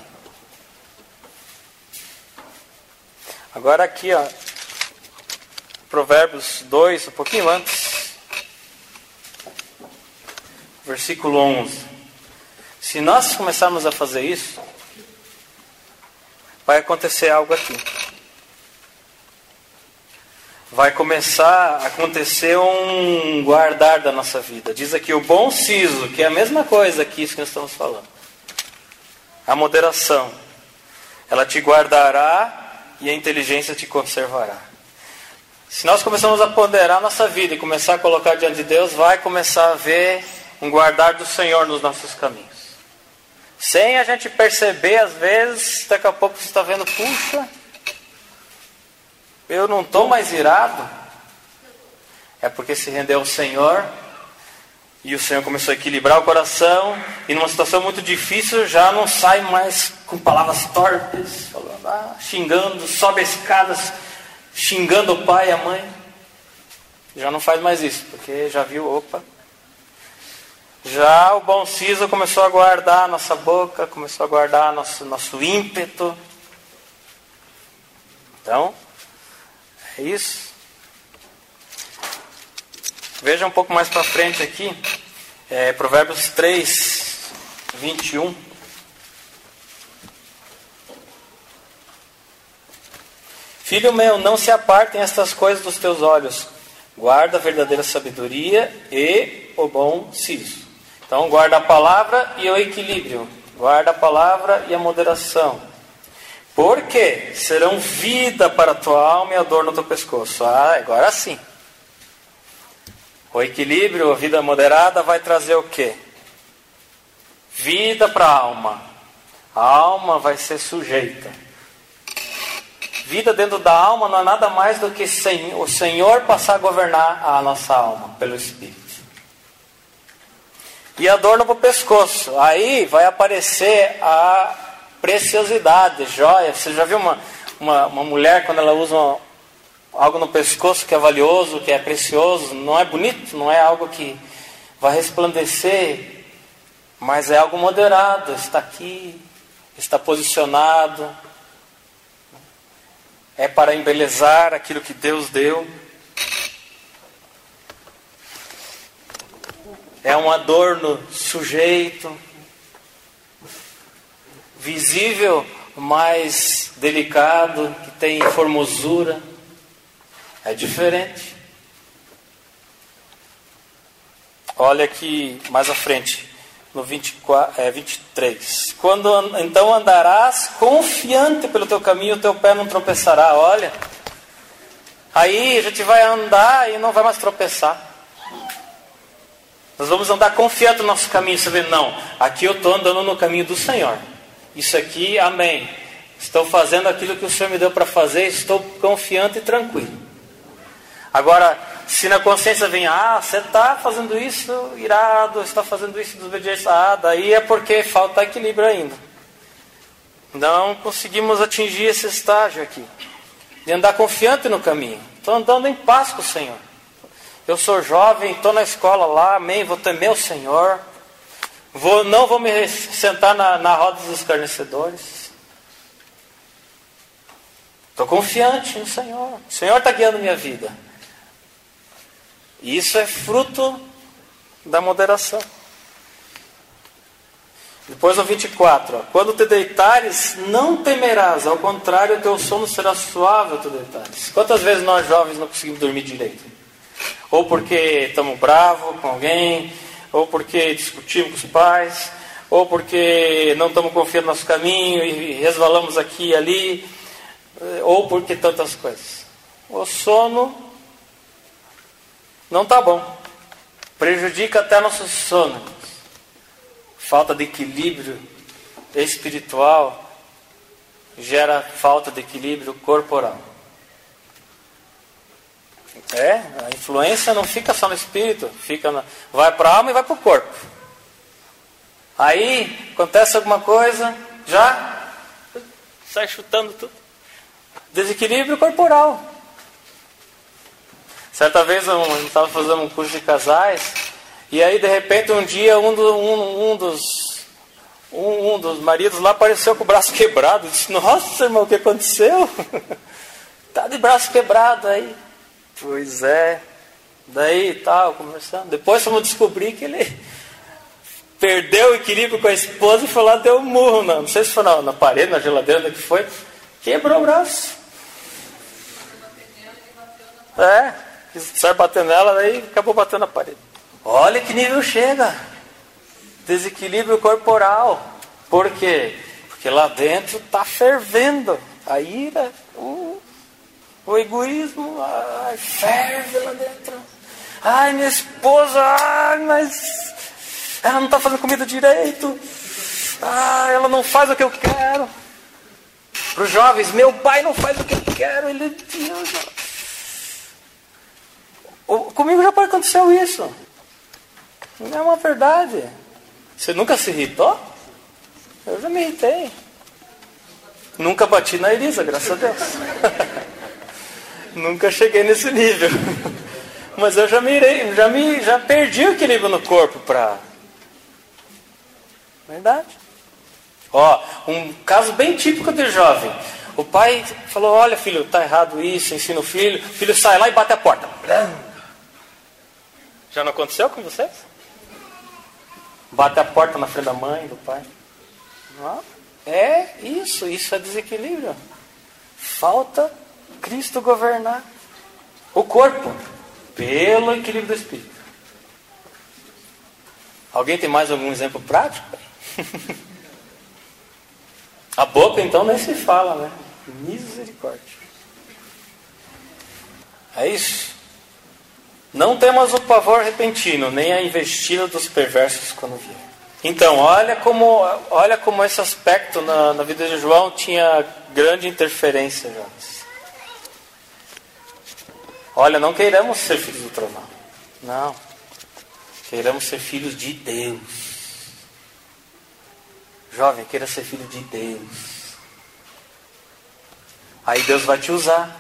Agora aqui, ó. Provérbios dois, um pouquinho antes. Versículo onze. Se nós começarmos a fazer isso, vai acontecer algo aqui. Vai começar a acontecer um guardar da nossa vida. Diz aqui o bom siso, que é a mesma coisa que isso que nós estamos falando. A moderação. Ela te guardará e a inteligência te conservará. Se nós começamos a ponderar a nossa vida e começar a colocar diante de Deus, vai começar a ver um guardar do Senhor nos nossos caminhos. Sem a gente perceber, às vezes, daqui a pouco você está vendo, puxa, eu não estou mais irado. É porque se rendeu ao Senhor e o Senhor começou a equilibrar o coração e numa situação muito difícil já não sai mais com palavras torpes, falando, ah, xingando, sobe as escadas, xingando o pai e a mãe. Já não faz mais isso, porque já viu, opa. Já o bom siso começou a guardar a nossa boca, começou a guardar nosso, nosso ímpeto. Então, é isso. Veja um pouco mais para frente aqui, é, Provérbios três, vinte e um. Filho meu, não se apartem estas coisas dos teus olhos. Guarda a verdadeira sabedoria e o bom siso. Então, guarda a palavra e o equilíbrio. Guarda a palavra e a moderação. Porque serão vida para a tua alma e a dor no teu pescoço. Ah, agora sim. O equilíbrio, a vida moderada vai trazer o quê? Vida para a alma. A alma vai ser sujeita. Vida dentro da alma não é nada mais do que o Senhor passar a governar a nossa alma pelo Espírito. E a dor no pescoço. Aí vai aparecer a preciosidade, joia. Você já viu uma, uma, uma mulher quando ela usa uma, algo no pescoço que é valioso, que é precioso? Não é bonito, não é algo que vai resplandecer, mas é algo moderado. Está aqui, está posicionado. É para embelezar aquilo que Deus deu. É um adorno sujeito, visível, mas delicado, que tem formosura. É diferente. Olha aqui mais à frente, no vinte e quatro, é, vinte e três. Quando então andarás confiante pelo teu caminho, o teu pé não tropeçará. Olha, aí a gente vai andar e não vai mais tropeçar. Nós vamos andar confiante no nosso caminho. Você vê, não, aqui eu estou andando no caminho do Senhor. Isso aqui, amém. Estou fazendo aquilo que o Senhor me deu para fazer, estou confiante e tranquilo. Agora, se na consciência vem, ah, você está fazendo isso irado, está fazendo isso desobediência, ah, daí é porque falta equilíbrio ainda. Não conseguimos atingir esse estágio aqui, de andar confiante no caminho. Estou andando em paz com o Senhor. Eu sou jovem, estou na escola lá, amém, vou temer o Senhor. Vou, não vou me sentar na, na roda dos escarnecedores. Estou confiante no Senhor. O Senhor está guiando minha vida. E isso é fruto da moderação. Depois no vinte e quatro. Ó, quando te deitares, não temerás. Ao contrário, o teu sono será suave ao te deitares. Quantas vezes nós jovens não conseguimos dormir direito? Ou porque estamos bravos com alguém, ou porque discutimos com os pais, ou porque não estamos confiando no nosso caminho e resvalamos aqui e ali, ou porque tantas coisas. O sono não está bom, prejudica até nosso sono. Falta de equilíbrio espiritual gera falta de equilíbrio corporal. É, a influência não fica só no espírito, fica na, vai para a alma e vai para o corpo. Aí acontece alguma coisa, já sai chutando tudo. Desequilíbrio corporal. Certa vez eu estava fazendo um curso de casais, e aí de repente um dia um, do, um, um, dos, um, um dos maridos lá apareceu com o braço quebrado. Eu disse, nossa irmão, o que aconteceu? Está de braço quebrado aí. Pois é. Daí tal, conversando. Depois fomos descobrir que ele perdeu o equilíbrio com a esposa e foi lá e deu um murro. Não, não sei se foi na, na parede, na geladeira, onde que foi. Quebrou o braço. É, sai batendo nela, daí acabou batendo na parede. Olha que nível chega. Desequilíbrio corporal. Por quê? Porque lá dentro está fervendo. A ira, o, o egoísmo, ai, ferve lá dentro. Ai, minha esposa, ai, mas ela não está fazendo comida direito. Ai, ela não faz o que eu quero. Para os jovens, meu pai não faz o que eu quero. Ele Deus. Comigo já aconteceu isso. Não é uma verdade. Você nunca se irritou? Eu já me irritei. Nunca bati na Elisa, graças a Deus. Nunca cheguei nesse nível. Mas eu já me irei, já me já perdi o equilíbrio no corpo para. Verdade. Ó, um caso bem típico de jovem. O pai falou, olha filho, tá errado isso, ensina o filho. O filho sai lá e bate a porta. Já não aconteceu com vocês? Bate a porta na frente da mãe, do pai. Não. É isso, isso é desequilíbrio. Falta Cristo governar o corpo pelo equilíbrio do espírito. Alguém tem mais algum exemplo prático? A boca então nem se fala, né? Misericórdia. É isso. Não temos o pavor repentino, nem a investida dos perversos quando vier. Então, olha como, olha como esse aspecto na, na vida de João tinha grande interferência, jovens. Olha, não queiramos ser filhos do trovão. Não. Queiramos ser filhos de Deus. Jovem, queira ser filho de Deus. Aí Deus vai te usar.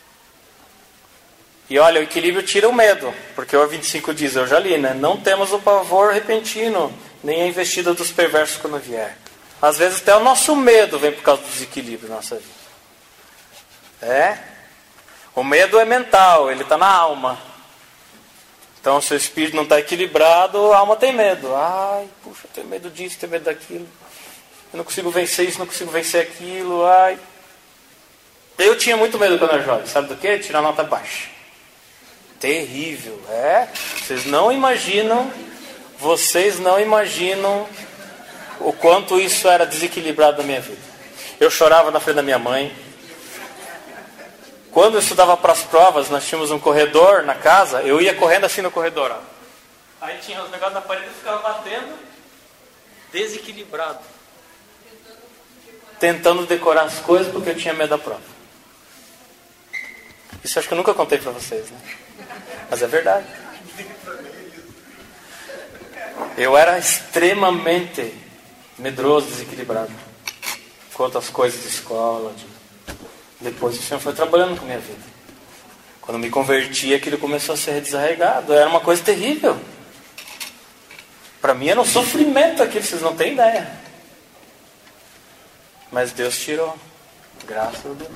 E olha, o equilíbrio tira o medo. Porque o vinte e cinco diz, eu já li, né? Não temos o pavor repentino, nem a investida dos perversos quando vier. Às vezes até o nosso medo vem por causa do desequilíbrio na nossa vida. É? O medo é mental, ele está na alma. Então se o espírito não está equilibrado, a alma tem medo. Ai, puxa, eu tenho medo disso, tenho medo daquilo. Eu não consigo vencer isso, não consigo vencer aquilo. Ai. Eu tinha muito medo quando era jovem. Sabe do quê? Tirar nota baixa. Terrível. É? Vocês não imaginam Vocês não imaginam o quanto isso era desequilibrado na minha vida. Eu chorava na frente da minha mãe. Quando eu estudava para as provas, nós tínhamos um corredor na casa, eu ia correndo assim no corredor. Ó. Aí tinha os negócios na parede e ficava batendo, desequilibrado. Tentando decorar as coisas porque eu tinha medo da prova. Isso acho que eu nunca contei para vocês, né? Mas é verdade. Eu era extremamente medroso, desequilibrado. Quanto às coisas de escola. De... Depois o Senhor foi trabalhando com a minha vida. Quando me converti, aquilo começou a ser desarraigado. Era uma coisa terrível. Para mim era um sofrimento aquilo, vocês não têm ideia. Mas Deus tirou. Graças a Deus.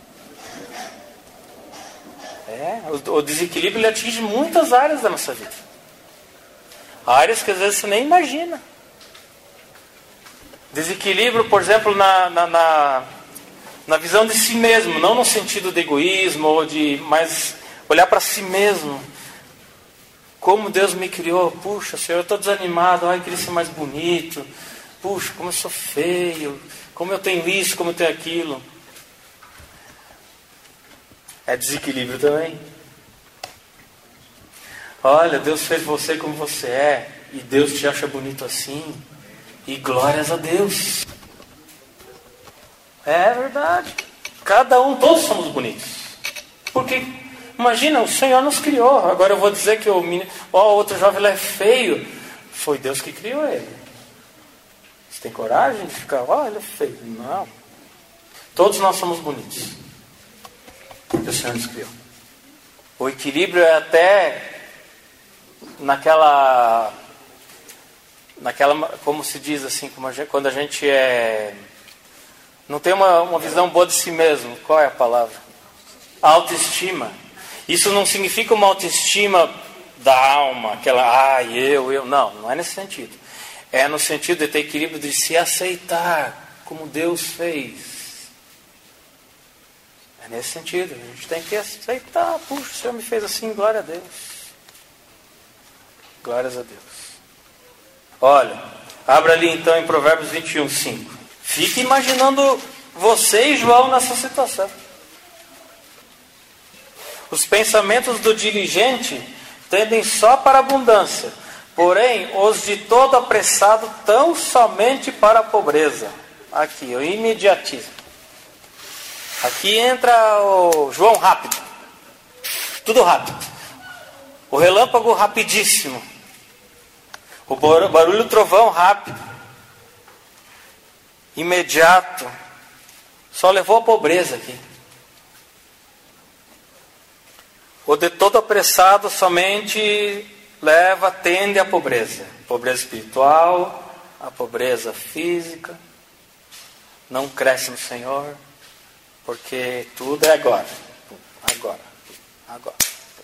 É, o, o desequilíbrio ele atinge muitas áreas da nossa vida. Áreas que às vezes você nem imagina. Desequilíbrio, por exemplo, na, na, na, na visão de si mesmo. Não no sentido de egoísmo, ou de mais olhar para si mesmo. Como Deus me criou. Puxa, Senhor, eu estou desanimado. Ai, eu queria ser mais bonito. Puxa, como eu sou feio. Como eu tenho isso, como eu tenho aquilo. É desequilíbrio também. Olha, Deus fez você como você é. E Deus te acha bonito assim. E glórias a Deus. É verdade. Cada um, todos somos bonitos. Porque, imagina, o Senhor nos criou. Agora eu vou dizer que o menino, ó, outro jovem ele é feio. Foi Deus que criou ele. Você tem coragem de ficar, ó, ele é feio? Não. Todos nós somos bonitos. Porque o Senhor nos criou. O equilíbrio é até naquela, naquela, como se diz assim, como a gente, quando a gente é, não tem uma, uma visão boa de si mesmo. Qual é a palavra? Autoestima. Isso não significa uma autoestima da alma, aquela, ah, eu, eu. Não, não é nesse sentido. É no sentido de ter equilíbrio de se aceitar como Deus fez. É nesse sentido. A gente tem que aceitar. Puxa, o Senhor me fez assim, glória a Deus. Glórias a Deus. Olha, abra ali então em Provérbios vinte e um, cinco. Fique imaginando você e João nessa situação. Os pensamentos do diligente tendem só para a abundância, porém os de todo apressado tão somente para a pobreza. Aqui, o imediatismo. Aqui entra o João rápido. Tudo rápido. O relâmpago rapidíssimo. O barulho do trovão rápido. Imediato. Só levou a pobreza aqui. O de todo apressado somente leva, tende à pobreza. Pobreza espiritual, a pobreza física. Não cresce no Senhor. Porque tudo é agora. Agora. Agora.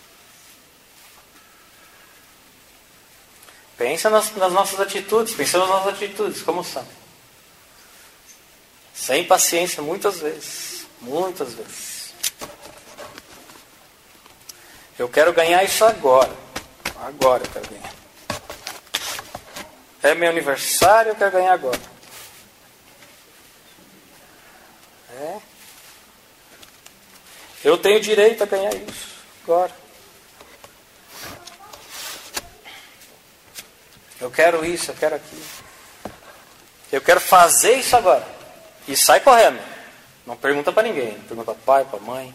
Pensa nas, nas nossas atitudes. Pensa nas nossas atitudes. Como são. Sem paciência muitas vezes. Muitas vezes. Eu quero ganhar isso agora. Agora eu quero ganhar. É meu aniversário, eu quero ganhar agora. É. Eu tenho direito a ganhar isso agora. Eu quero isso, eu quero aquilo. Eu quero fazer isso agora. E sai correndo. Não pergunta para ninguém. Não pergunta para pai, para mãe.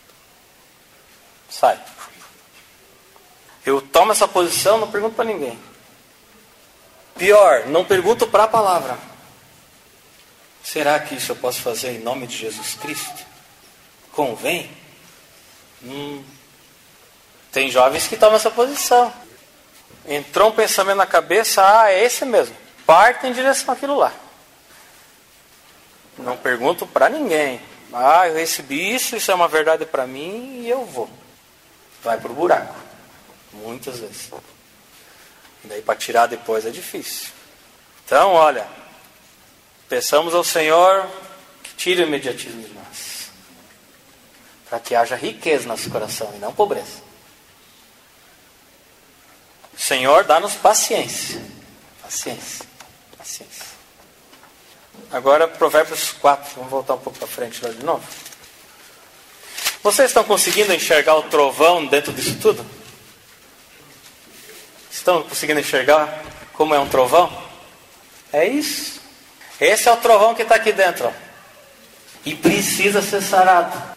Sai. Eu tomo essa posição, não pergunto para ninguém. Pior, não pergunto para a palavra. Será que isso eu posso fazer em nome de Jesus Cristo? Convém? Hum. Tem jovens que tomam essa posição. Entrou um pensamento na cabeça, ah, é esse mesmo. Parte em direção àquilo lá. Não pergunto para ninguém. Ah, eu recebi isso, isso é uma verdade para mim e eu vou. Vai para o buraco. Muitas vezes. E daí para tirar depois é difícil. Então, olha, peçamos ao Senhor que tire o imediatismo de nós. Para que haja riqueza no nosso coração e não pobreza. Senhor, dá-nos paciência. Paciência. Paciência. Agora, Provérbios quatro. Vamos voltar um pouco para frente lá de novo. Vocês estão conseguindo enxergar o trovão dentro disso tudo? Estão conseguindo enxergar como é um trovão? É isso. Esse é o trovão que está aqui dentro. Ó. E precisa ser sarado.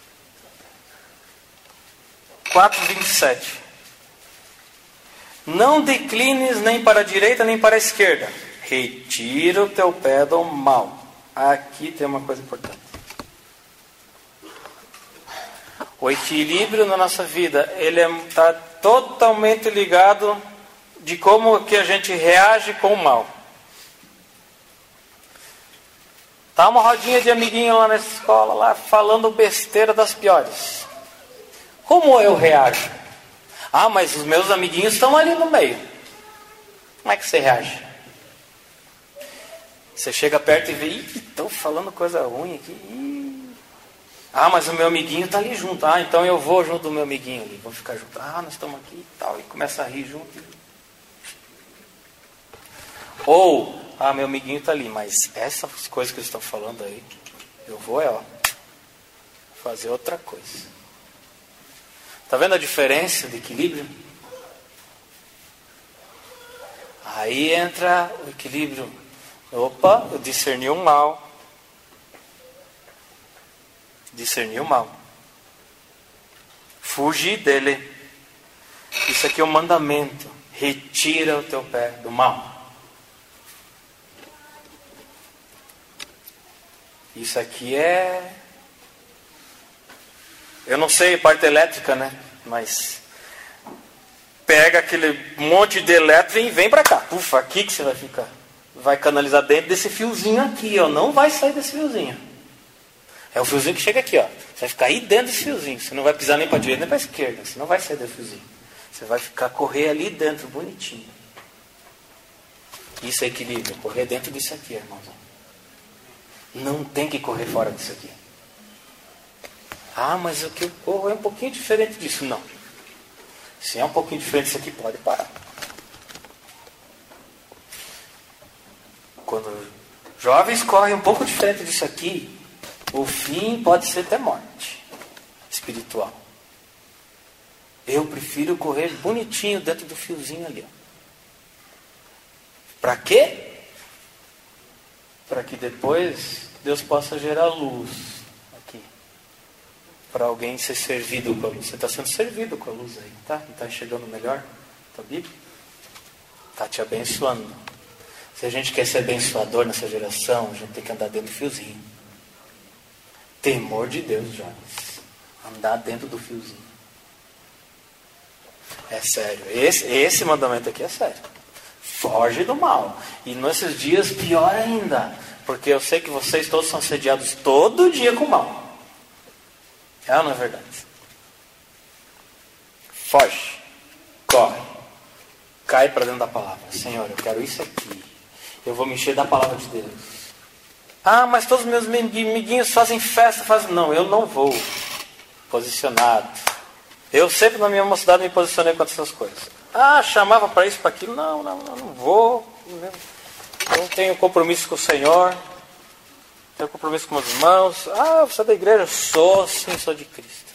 quatro, vinte e sete. Não declines nem para a direita nem para a esquerda. Retira o teu pé do mal. Aqui tem uma coisa importante. O equilíbrio na nossa vida, ele está totalmente ligado de como que a gente reage com o mal. Tá uma rodinha de amiguinho lá na escola, lá falando besteira das piores. Como eu reajo? Ah, mas os meus amiguinhos estão ali no meio. Como é que você reage? Você chega perto e vê, estão falando coisa ruim aqui. Ih. Ah, mas o meu amiguinho está ali junto. Ah, então eu vou junto do meu amiguinho ali. Vamos ficar junto. Ah, nós estamos aqui e tal. E começa a rir junto. Ou, ah, meu amiguinho está ali. Mas essas coisas que eles estão falando aí, eu vou, é, ó, fazer outra coisa. Está vendo a diferença de equilíbrio? Aí entra o equilíbrio. Opa, eu discerni o mal. Discerni o mal. Fugi dele. Isso aqui é um mandamento. Retira o teu pé do mal. Isso aqui é... Eu não sei parte elétrica, né? Mas pega aquele monte de elétrico e vem para cá. Pufa, aqui que você vai ficar. Vai canalizar dentro desse fiozinho aqui, ó. Não vai sair desse fiozinho. É o fiozinho que chega aqui, ó. Você vai ficar aí dentro desse fiozinho. Você não vai pisar nem para a direita nem para a esquerda. Você não vai sair desse fiozinho. Você vai ficar correr ali dentro, bonitinho. Isso é equilíbrio. Correr dentro disso aqui, irmãos. Não tem que correr fora disso aqui. Ah, mas o que eu corro é um pouquinho diferente disso. Não. Se é um pouquinho diferente disso aqui, pode parar. Quando jovens correm um pouco diferente disso aqui, o fim pode ser até morte espiritual. Eu prefiro correr bonitinho dentro do fiozinho ali. Para quê? Para que depois Deus possa gerar luz. Para alguém ser servido com a luz. Você está sendo servido com a luz aí, tá? Não está enxergando melhor a Bíblia? Está te abençoando. Se a gente quer ser abençoador nessa geração, a gente tem que andar dentro do fiozinho. Temor de Deus, jovens. Andar dentro do fiozinho. É sério. Esse, esse mandamento aqui é sério. Foge do mal. E nesses dias, pior ainda. Porque eu sei que vocês todos são assediados todo dia com o mal. É ou não é verdade? Foge. Corre. Cai para dentro da palavra. Senhor, eu quero isso aqui. Eu vou me encher da palavra de Deus. Ah, mas todos os meus amiguinhos fazem festa. Fazem... Não, eu não vou. Posicionado. Eu sempre na minha mocidade me posicionei contra essas coisas. Ah, chamava para isso, para aquilo. Não, não, não, não vou. Eu tenho compromisso com o Senhor. Tenho compromisso com meus irmãos. Ah, você é da igreja? Sou, sim, sou de Cristo.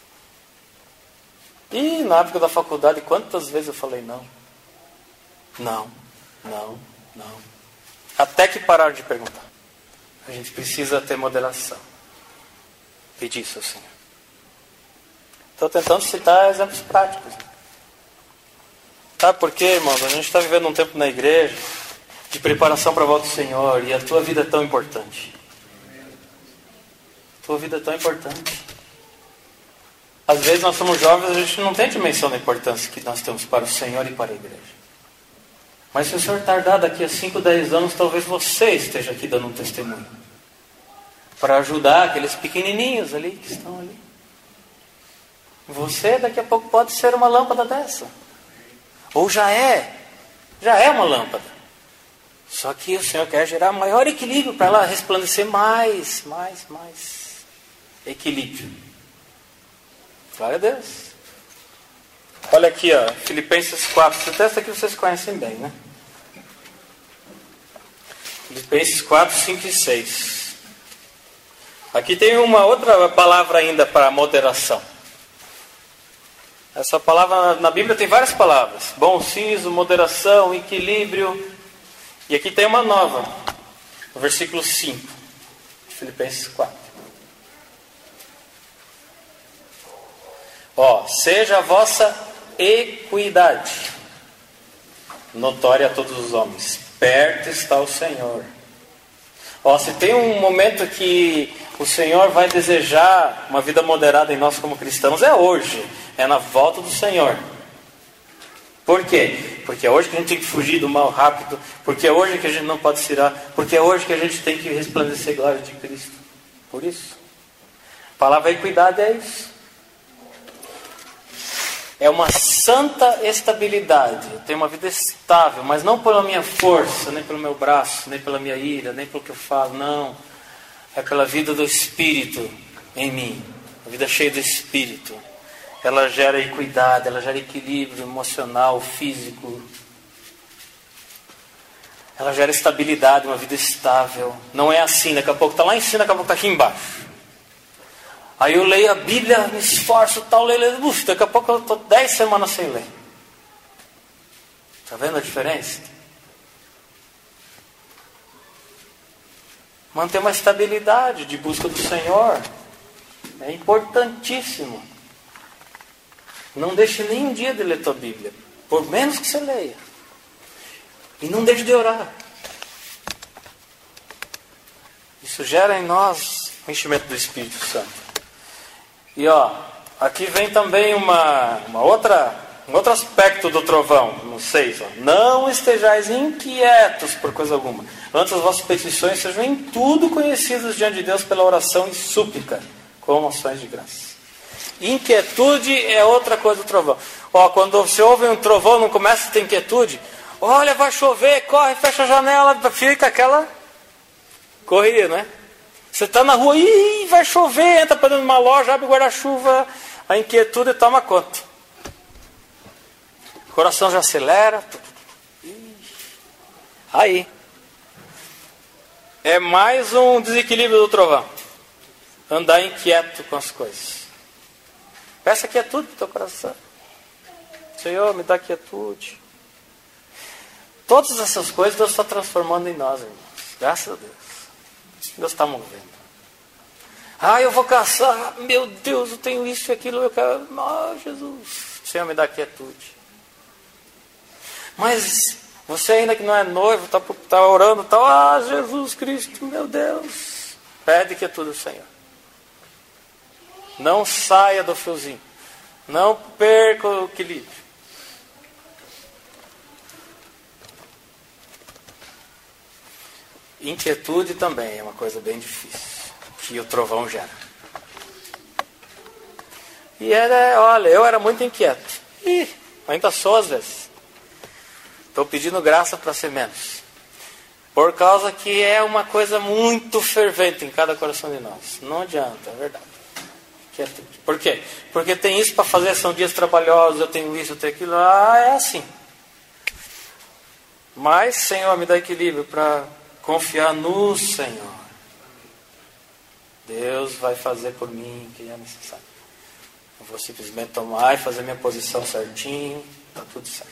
E na época da faculdade, quantas vezes eu falei não? Não, não, não. Até que pararam de perguntar. A gente precisa ter moderação. Pedir isso ao Senhor. Estou tentando citar exemplos práticos. Sabe por quê, irmãos? A gente está vivendo um tempo na igreja de preparação para a volta do Senhor. E a tua vida é tão importante. A tua vida é tão importante. Às vezes nós somos jovens, a gente não tem dimensão da importância que nós temos para o Senhor e para a igreja. Mas se o Senhor tardar daqui a cinco, dez anos, talvez você esteja aqui dando um testemunho. Para ajudar aqueles pequenininhos ali que estão ali. Você daqui a pouco pode ser uma lâmpada dessa. Ou já é. Já é uma lâmpada. Só que o Senhor quer gerar maior equilíbrio para ela resplandecer mais, mais, mais. Equilíbrio. Glória a Deus. Olha aqui, ó, Filipenses quatro. Esse texto aqui vocês conhecem bem, né? Filipenses quatro, cinco e seis. Aqui tem uma outra palavra ainda para moderação. Essa palavra na Bíblia tem várias palavras. Bom senso, moderação, equilíbrio. E aqui tem uma nova. No versículo cinco. Filipenses quatro. Ó, seja a vossa equidade notória a todos os homens. Perto está o Senhor. Ó, se tem um momento que o Senhor vai desejar uma vida moderada em nós como cristãos, é hoje. É na volta do Senhor. Por quê? Porque é hoje que a gente tem que fugir do mal rápido. Porque é hoje que a gente não pode se irar. Porque é hoje que a gente tem que resplandecer a glória de Cristo. Por isso. A palavra equidade é isso. É uma santa estabilidade. Eu tenho uma vida estável, mas não pela minha força, nem pelo meu braço, nem pela minha ira, nem pelo que eu falo, não. É pela vida do Espírito em mim. A vida cheia do Espírito. Ela gera equidade, ela gera equilíbrio emocional, físico. Ela gera estabilidade, uma vida estável. Não é assim, daqui a pouco está lá em cima, daqui a pouco está aqui embaixo. Aí eu leio a Bíblia, me esforço, tal, leio, leio, uf, daqui a pouco eu estou dez semanas sem ler. Está vendo a diferença? Manter uma estabilidade de busca do Senhor é importantíssimo. Não deixe nem um dia de ler tua Bíblia, por menos que você leia. E não deixe de orar. Isso gera em nós o enchimento do Espírito Santo. E ó, aqui vem também uma, uma outra, um outro aspecto do trovão, no seis. Ó. Não estejais inquietos por coisa alguma. Antes as vossas petições sejam em tudo conhecidas diante de Deus pela oração e súplica, com ações de graça. Inquietude é outra coisa do trovão. Ó, quando você ouve um trovão, não começa a ter inquietude. Olha, vai chover, corre, fecha a janela, fica aquela correria, né? Você está na rua, ih, vai chover, entra para dentro de uma loja, abre o guarda-chuva, a inquietude toma conta. O coração já acelera. Aí. É mais um desequilíbrio do trovão. Andar inquieto com as coisas. Peça quietude para o teu coração. Senhor, me dá quietude. Todas essas coisas Deus está transformando em nós, irmãos. Graças a Deus. Deus está movendo. Ah, eu vou caçar. Meu Deus, eu tenho isso e aquilo. Eu quero. Ah, Jesus. Senhor, me dá quietude. Mas você ainda que não é noivo, está tá orando, tá, ah, Jesus Cristo, meu Deus. Pede quietude ao Senhor. Não saia do fiozinho. Não perca o equilíbrio. Inquietude também é uma coisa bem difícil, que o trovão gera. E era, olha, eu era muito inquieto. E ainda sou às vezes. Estou pedindo graça para ser menos. Por causa que é uma coisa muito fervente em cada coração de nós. Não adianta, é verdade. Por quê? Porque tem isso para fazer, são dias trabalhosos, eu tenho isso, eu tenho aquilo. Ah, é assim. Mas, Senhor, me dá equilíbrio para confiar no Senhor. Deus vai fazer por mim o que é necessário. Eu vou simplesmente tomar e fazer minha posição certinho. Está tudo certo.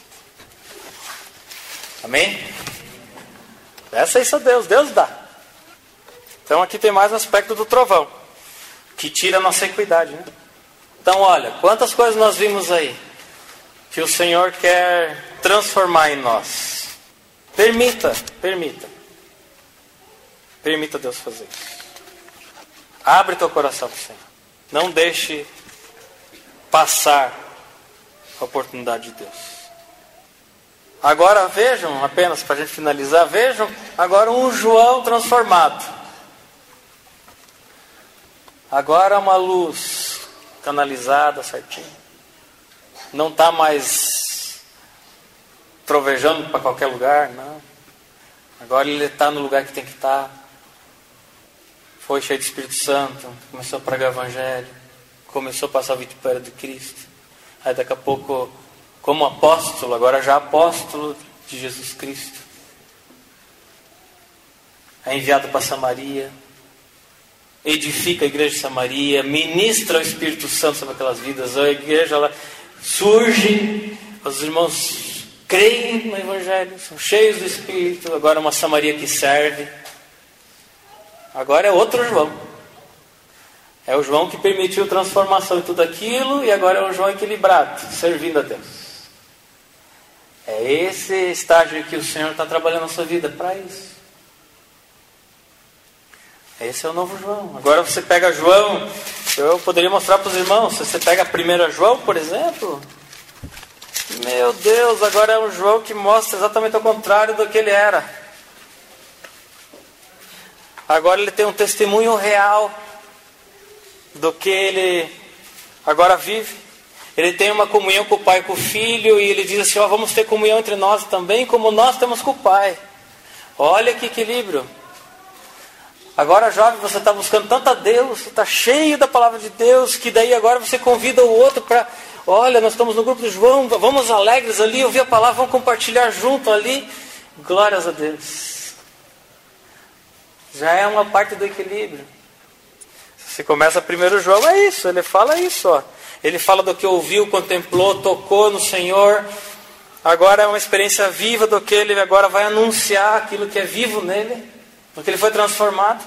Amém? Peça isso a Deus. Deus dá. Então aqui tem mais um aspecto do trovão, que tira a nossa equidade, né? Então olha, quantas coisas nós vimos aí que o Senhor quer transformar em nós. Permita, permita. Permita Deus fazer isso. Abre teu coração para o Senhor. Não deixe passar a oportunidade de Deus. Agora vejam, apenas para a gente finalizar, vejam agora um João transformado. Agora uma luz canalizada certinho. Não está mais trovejando para qualquer lugar, não. Agora ele está no lugar que tem que estar. Foi cheio do Espírito Santo, começou a pregar o Evangelho, começou a passar a vitupério de Cristo. Aí daqui a pouco, como apóstolo, agora já apóstolo de Jesus Cristo. É enviado para Samaria, edifica a igreja de Samaria, ministra o Espírito Santo sobre aquelas vidas. A igreja ela surge, os irmãos creem no Evangelho, são cheios do Espírito. Agora uma Samaria que serve. Agora é outro João. É o João que permitiu transformação em tudo aquilo, e agora é um João equilibrado, servindo a Deus. É esse estágio que o Senhor está trabalhando na sua vida, para isso. Esse é o novo João. Agora você pega João, eu poderia mostrar para os irmãos, se você pega a primeira João, por exemplo, meu Deus, agora é um João que mostra exatamente o contrário do que ele era. Agora ele tem um testemunho real do que ele agora vive. Ele tem uma comunhão com o Pai e com o Filho, e ele diz assim, ó, vamos ter comunhão entre nós também, como nós temos com o Pai. Olha que equilíbrio. Agora, jovem, você está buscando tanto a Deus, você está cheio da palavra de Deus, que daí agora você convida o outro para, olha, nós estamos no grupo do João, vamos alegres ali, ouvir a palavra, vamos compartilhar junto ali. Glórias a Deus. Já é uma parte do equilíbrio. Você começa primeiro João, é isso, ele fala isso, ó. Ele fala do que ouviu, contemplou, tocou no Senhor. Agora é uma experiência viva do que ele agora vai anunciar, aquilo que é vivo nele, do que ele foi transformado.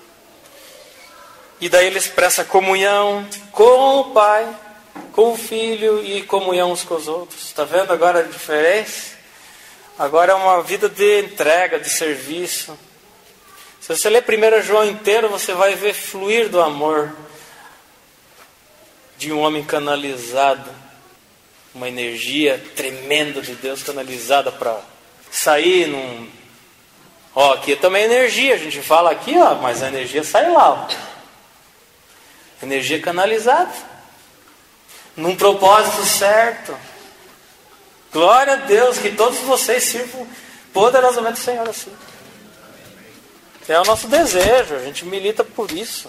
E daí ele expressa comunhão com o Pai, com o Filho e comunhão uns com os outros. Está vendo agora a diferença? Agora é uma vida de entrega, de serviço. Se você ler primeiro João inteiro, você vai ver fluir do amor de um homem canalizado, uma energia tremenda de Deus canalizada para sair num... Ó, aqui também é energia, a gente fala aqui, ó, mas a energia sai lá, ó. Energia canalizada, num propósito certo. Glória a Deus, que todos vocês sirvam poderosamente o Senhor assim. É o nosso desejo, a gente milita por isso.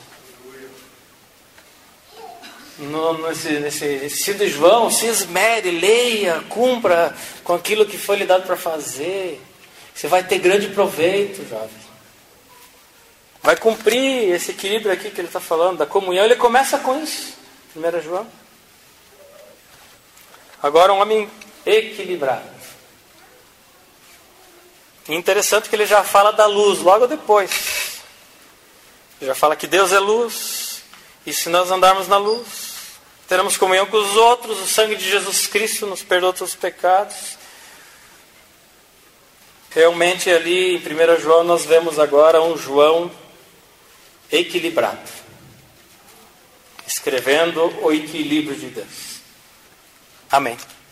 No, nesse, nesse ensino de João, se esmere, leia, cumpra com aquilo que foi lhe dado para fazer. Você vai ter grande proveito, jovem. Vai cumprir esse equilíbrio aqui que ele está falando, da comunhão. Ele começa com isso, primeiro João. Agora um homem equilibrado. Interessante que ele já fala da luz logo depois. Ele já fala que Deus é luz, e se nós andarmos na luz, teremos comunhão com os outros, o sangue de Jesus Cristo nos perdoa todos os pecados. Realmente ali em primeiro João nós vemos agora um João equilibrado, escrevendo o equilíbrio de Deus. Amém.